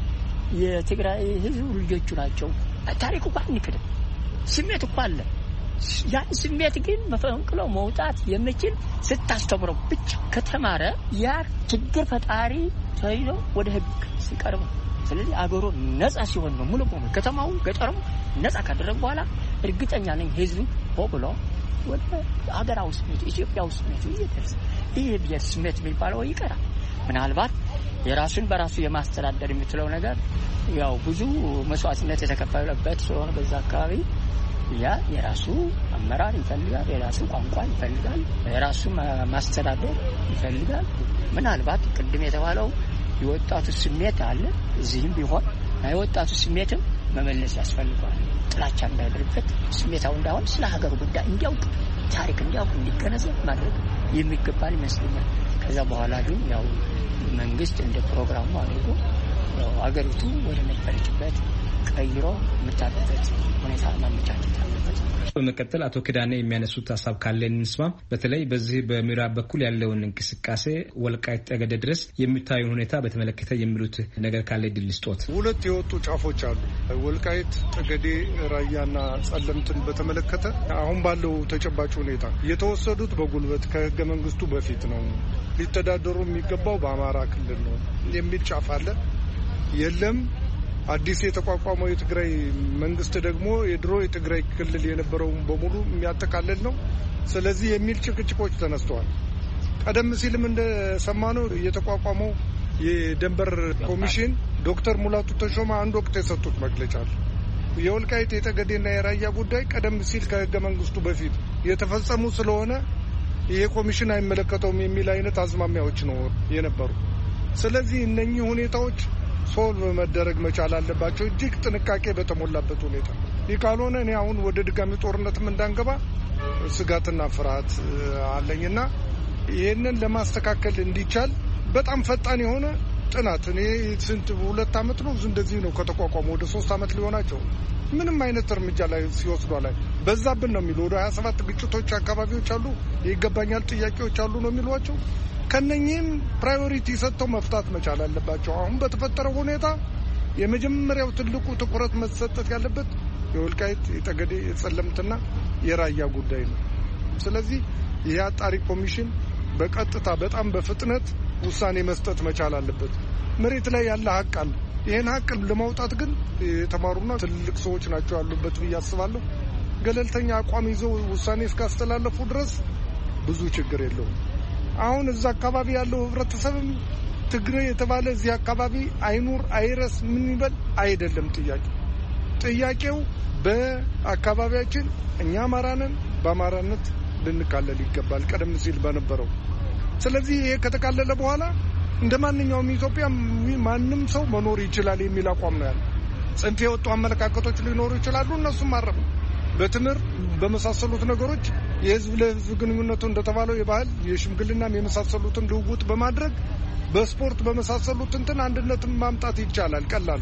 የትግራይ ህዝብ ልጆቹ ናቸው። ታሪኩ እንኳን ንክደ ስሜት እኮ አለ። ያን ስሜት ግን መፈንቅሎ መውጣት የሚችል ስታስተምረው ብቻ ከተማረ ያ ችግር ፈጣሪ ተይዞ ወደ ህግ ሲቀርብ፣ ስለዚህ አገሩ ነጻ ሲሆን ነው ሙሉ በሙሉ ከተማው ገጠሩ ነጻ ካደረገ በኋላ እርግጠኛ ነኝ ህዝቡ ሆብሎ ወደ ሀገራዊ ስሜት ኢትዮጵያዊ ስሜት ይደርስ። ይህ ብሔር ስሜት የሚባለው ይቀራል። ምናልባት የራሱን በራሱ የማስተዳደር የሚችለው ነገር ያው ብዙ መስዋዕትነት የተከፈለበት ስለሆነ በዛ አካባቢ ያ የራሱ አመራር ይፈልጋል፣ የራሱ ቋንቋ ይፈልጋል፣ የራሱ ማስተዳደር ይፈልጋል። ምናልባት ቅድም የተባለው የወጣቱ ስሜት አለ። እዚህም ቢሆን የወጣቱ ስሜትም መመለስ ያስፈልጋል። ጥላቻ እንዳይደርበት፣ ስሜታው እንዳይሆን፣ ስለ ሀገሩ ጉዳይ እንዲያውቅ፣ ታሪክ እንዲያውቅ፣ እንዲገነዘብ ማድረግ የሚገባል ይመስለኛል። ከዛ በኋላ ግን ያው መንግስት እንደ ፕሮግራሙ አድርጎ ያው ሀገሪቱ ወደ ነበረችበት ቀይሮ የምታደርበት ሁኔታ ማመቻቸት አለበት። በመቀጠል አቶ ክዳኔ የሚያነሱት ሀሳብ ካለ እንስማ። በተለይ በዚህ በምዕራብ በኩል ያለውን እንቅስቃሴ ወልቃይት ጠገዴ ድረስ የሚታየውን ሁኔታ በተመለከተ የሚሉት ነገር ካለ ድል ስጦት። ሁለት የወጡ ጫፎች አሉ። ወልቃይት ጠገዴ፣ ራያና ጸለምትን በተመለከተ አሁን ባለው ተጨባጭ ሁኔታ የተወሰዱት በጉልበት ከህገ መንግስቱ በፊት ነው፣ ሊተዳደሩ የሚገባው በአማራ ክልል ነው የሚል ጫፍ አለ። የለም አዲስ የተቋቋመው የትግራይ መንግስት ደግሞ የድሮ የትግራይ ክልል የነበረውን በሙሉ የሚያጠቃልል ነው። ስለዚህ የሚል ጭቅጭቆች ተነስተዋል። ቀደም ሲልም እንደሰማነው የተቋቋመው የደንበር ኮሚሽን ዶክተር ሙላቱ ተሾመ አንድ ወቅት የሰጡት መግለጫ አለ። የወልቃይት የጠገዴና የራያ ጉዳይ ቀደም ሲል ከህገ መንግስቱ በፊት የተፈጸሙ ስለሆነ ይሄ ኮሚሽን አይመለከተውም የሚል አይነት አዝማሚያዎች ነው የነበሩ። ስለዚህ እነኚህ ሁኔታዎች ሶልቭ መደረግ መቻል አለባቸው፣ እጅግ ጥንቃቄ በተሞላበት ሁኔታ። ይህ ካልሆነ እኔ አሁን ወደ ድጋሚ ጦርነትም እንዳንገባ ስጋትና ፍርሃት አለኝና ይህንን ለማስተካከል እንዲቻል በጣም ፈጣን የሆነ ጥናት እኔ ስንት ሁለት አመት ነው እንደዚህ ነው ከተቋቋሙ ወደ ሶስት አመት ሊሆናቸው ምንም አይነት እርምጃ ላይ ሲወስዱ ላይ በዛብን ነው የሚሉ ወደ ሀያ ሰባት ግጭቶች አካባቢዎች አሉ፣ ይገባኛል ጥያቄዎች አሉ ነው የሚሏቸው። ከነኚህም ፕራዮሪቲ ሰጥተው መፍታት መቻል አለባቸው። አሁን በተፈጠረው ሁኔታ የመጀመሪያው ትልቁ ትኩረት መሰጠት ያለበት የወልቃይት የጠገዴ የጸለምትና የራያ ጉዳይ ነው። ስለዚህ ይህ አጣሪ ኮሚሽን በቀጥታ በጣም በፍጥነት ውሳኔ መስጠት መቻል አለበት። መሬት ላይ ያለ ሀቅ አለ። ይሄን ሀቅ ለማውጣት ግን የተማሩና ትልቅ ሰዎች ናቸው ያሉበት ብዬ አስባለሁ። ገለልተኛ አቋም ይዘው ውሳኔ እስካስተላለፉ ድረስ ብዙ ችግር የለውም። አሁን እዛ አካባቢ ያለው ህብረተሰብም ትግሬ የተባለ እዚህ አካባቢ አይኑር አይረስ ምን ይበል አይደለም ጥያቄው። ጥያቄው በአካባቢያችን እኛ አማራንን በአማራነት ልንካለል ይገባል ቀደም ሲል በነበረው። ስለዚህ ይሄ ከተካለለ በኋላ እንደ ማንኛውም ኢትዮጵያ ማንም ሰው መኖር ይችላል የሚል አቋም ነው ያለው። ጽንፍ የወጡ አመለካከቶች ሊኖሩ ይችላሉ፣ እነሱም ማረም በትምህርት በመሳሰሉት ነገሮች የህዝብ ለህዝብ ግንኙነቱ እንደተባለው የባህል የሽምግልናም የመሳሰሉትን ልውውጥ በማድረግ በስፖርት በመሳሰሉት እንትን አንድነትን ማምጣት ይቻላል። ቀላል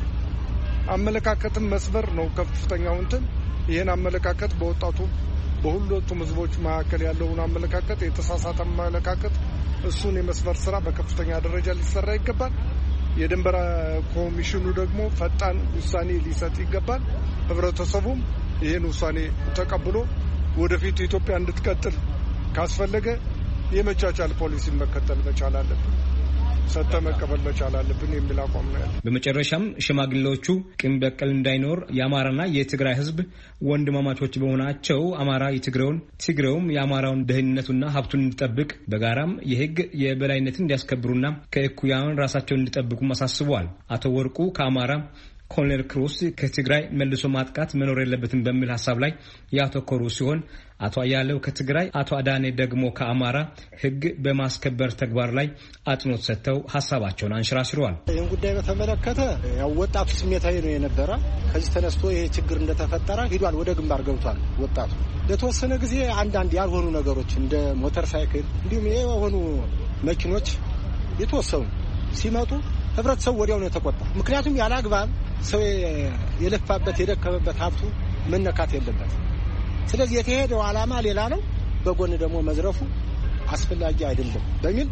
አመለካከትን መስበር ነው ከፍተኛው እንትን። ይሄን አመለካከት በወጣቱ በሁለቱም ህዝቦች መካከል ያለውን አመለካከት የተሳሳተ አመለካከት እሱን የመስበር ስራ በከፍተኛ ደረጃ ሊሰራ ይገባል። የድንበር ኮሚሽኑ ደግሞ ፈጣን ውሳኔ ሊሰጥ ይገባል። ህብረተሰቡም ይሄን ውሳኔ ተቀብሎ ወደፊት ኢትዮጵያ እንድትቀጥል ካስፈለገ የመቻቻል ፖሊሲ መከተል መቻል አለበት። ሰጠ መቀበል መቻል አለብን የሚል አቋም ነው ያለው። በመጨረሻም ሽማግሌዎቹ ቂም በቀል እንዳይኖር የአማራና የትግራይ ህዝብ ወንድማማቾች በመሆናቸው አማራ የትግሬውን ትግሬውም የአማራውን ደህንነቱና ሀብቱን እንዲጠብቅ በጋራም የህግ የበላይነትን እንዲያስከብሩና ከእኩያን ራሳቸውን እንዲጠብቁ አሳስበዋል። አቶ ወርቁ ከአማራ፣ ኮሎኔል ክሩስ ከትግራይ መልሶ ማጥቃት መኖር የለበትም በሚል ሐሳብ ላይ ያተኮሩ ሲሆን አቶ አያሌው ከትግራይ፣ አቶ አዳኔ ደግሞ ከአማራ ህግ በማስከበር ተግባር ላይ አጥኖት ሰጥተው ሐሳባቸውን አንሽራሽረዋል። ይህን ጉዳይ በተመለከተ ያው ወጣቱ ስሜታዊ ነው የነበረ። ከዚህ ተነስቶ ይሄ ችግር እንደተፈጠረ ሂዷል፣ ወደ ግንባር ገብቷል። ወጣቱ ለተወሰነ ጊዜ አንዳንድ ያልሆኑ ነገሮች እንደ ሞተር ሳይክል እንዲሁም የሆኑ መኪኖች የተወሰኑ ሲመጡ ህብረተሰቡ ወዲያው ነው የተቆጣ። ምክንያቱም ያለ አግባብ ሰው የለፋበት የደከመበት ሀብቱ መነካት የለበት። ስለዚህ የተሄደው ዓላማ ሌላ ነው፣ በጎን ደግሞ መዝረፉ አስፈላጊ አይደለም በሚል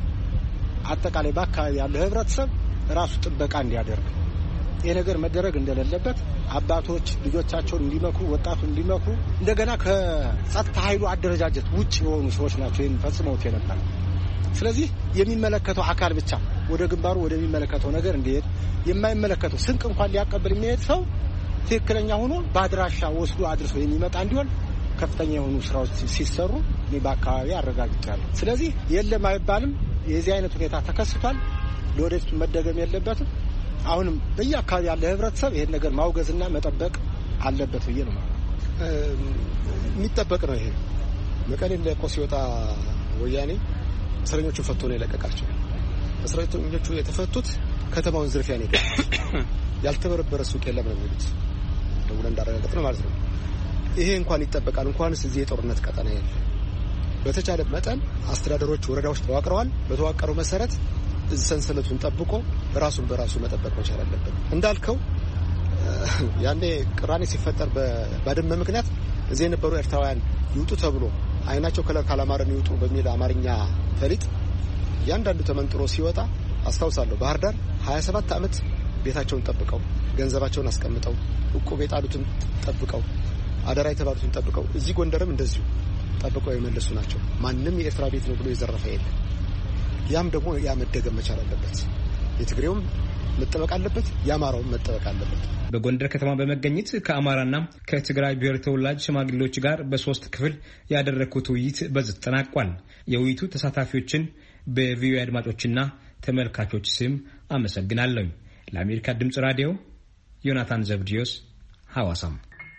አጠቃላይ በአካባቢ ያለ ህብረተሰብ ራሱ ጥበቃ እንዲያደርግ ይሄ ነገር መደረግ እንደሌለበት አባቶች ልጆቻቸውን እንዲመክሩ፣ ወጣቱ እንዲመክሩ እንደገና ከጸጥታ ኃይሉ አደረጃጀት ውጭ የሆኑ ሰዎች ናቸው ይህን ፈጽመውት የነበረ። ስለዚህ የሚመለከተው አካል ብቻ ወደ ግንባሩ ወደሚመለከተው ነገር እንዲሄድ፣ የማይመለከተው ስንቅ እንኳን ሊያቀብል የሚሄድ ሰው ትክክለኛ ሆኖ በአድራሻ ወስዶ አድርሶ የሚመጣ እንዲሆን ከፍተኛ የሆኑ ስራዎች ሲሰሩ እኔ በአካባቢ አረጋግጫለሁ። ስለዚህ የለም አይባልም። የዚህ አይነት ሁኔታ ተከስቷል። ለወደፊቱ መደገም የለበትም። አሁንም በየአካባቢ ያለ ህብረተሰብ ይሄን ነገር ማውገዝና መጠበቅ አለበት ብዬ ነው ማለት የሚጠበቅ ነው። ይሄ መቀሌ ለቆ ሲወጣ ወያኔ እስረኞቹን ፈቶ ነው የለቀቃቸው። እስረኞቹ የተፈቱት ከተማውን ዝርፊያ ነው የገቡት። ያልተበረበረ ሱቅ የለም ነው የሚሉት። ደውለን እንዳረጋገጥ ነው ማለት ነው። ይሄ እንኳን ይጠበቃል። እንኳንስ እዚህ የጦርነት ቀጠና ያለ በተቻለ መጠን አስተዳደሮች፣ ወረዳዎች ተዋቅረዋል። በተዋቀረው መሰረት እዚህ ሰንሰለቱን ጠብቆ ራሱን በራሱ መጠበቅ መቻል አለበት። እንዳልከው ያኔ ቅራኔ ሲፈጠር በባድመ ምክንያት እዚህ የነበሩ ኤርትራውያን ይውጡ ተብሎ አይናቸው ከለር ካላማረን ይውጡ በሚል አማርኛ ፈሊጥ ያንዳንዱ ተመንጥሮ ሲወጣ አስታውሳለሁ። ባህር ዳር ሀያ ሰባት ዓመት ቤታቸውን ጠብቀው ገንዘባቸውን አስቀምጠው እቁብ የጣሉትን ጠብቀው አደራ የተባሉትን ጠብቀው እዚህ ጎንደርም እንደዚሁ ጠብቀው የመለሱ ናቸው። ማንም የኤርትራ ቤት ነው ብሎ የዘረፈ የለም። ያም ደግሞ ያ መደገም መቻል አለበት። የትግሬውም መጠበቅ አለበት፣ የአማራውም መጠበቅ አለበት። በጎንደር ከተማ በመገኘት ከአማራና ከትግራይ ብሔር ተወላጅ ሽማግሌዎች ጋር በሶስት ክፍል ያደረኩት ውይይት በዚህ ተጠናቋል። የውይይቱ ተሳታፊዎችን በቪኦኤ አድማጮችና ተመልካቾች ስም አመሰግናለሁ። ለአሜሪካ ድምጽ ራዲዮ ዮናታን ዘብዲዮስ ሐዋሳም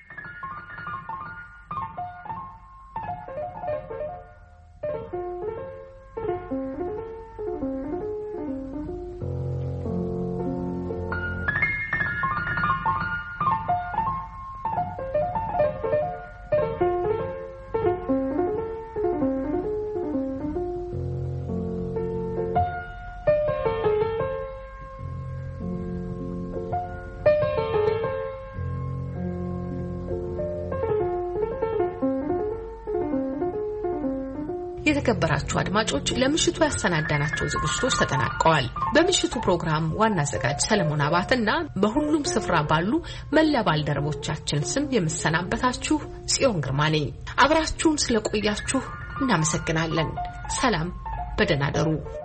የተከበራችሁ አድማጮች ለምሽቱ ያሰናዳናቸው ዝግጅቶች ተጠናቀዋል። በምሽቱ ፕሮግራም ዋና አዘጋጅ ሰለሞን አባተና በሁሉም ስፍራ ባሉ መላ ባልደረቦቻችን ስም የምሰናበታችሁ ጽዮን ግርማ ነኝ። አብራችሁን ስለቆያችሁ እናመሰግናለን። ሰላም፣ በደህና ደሩ።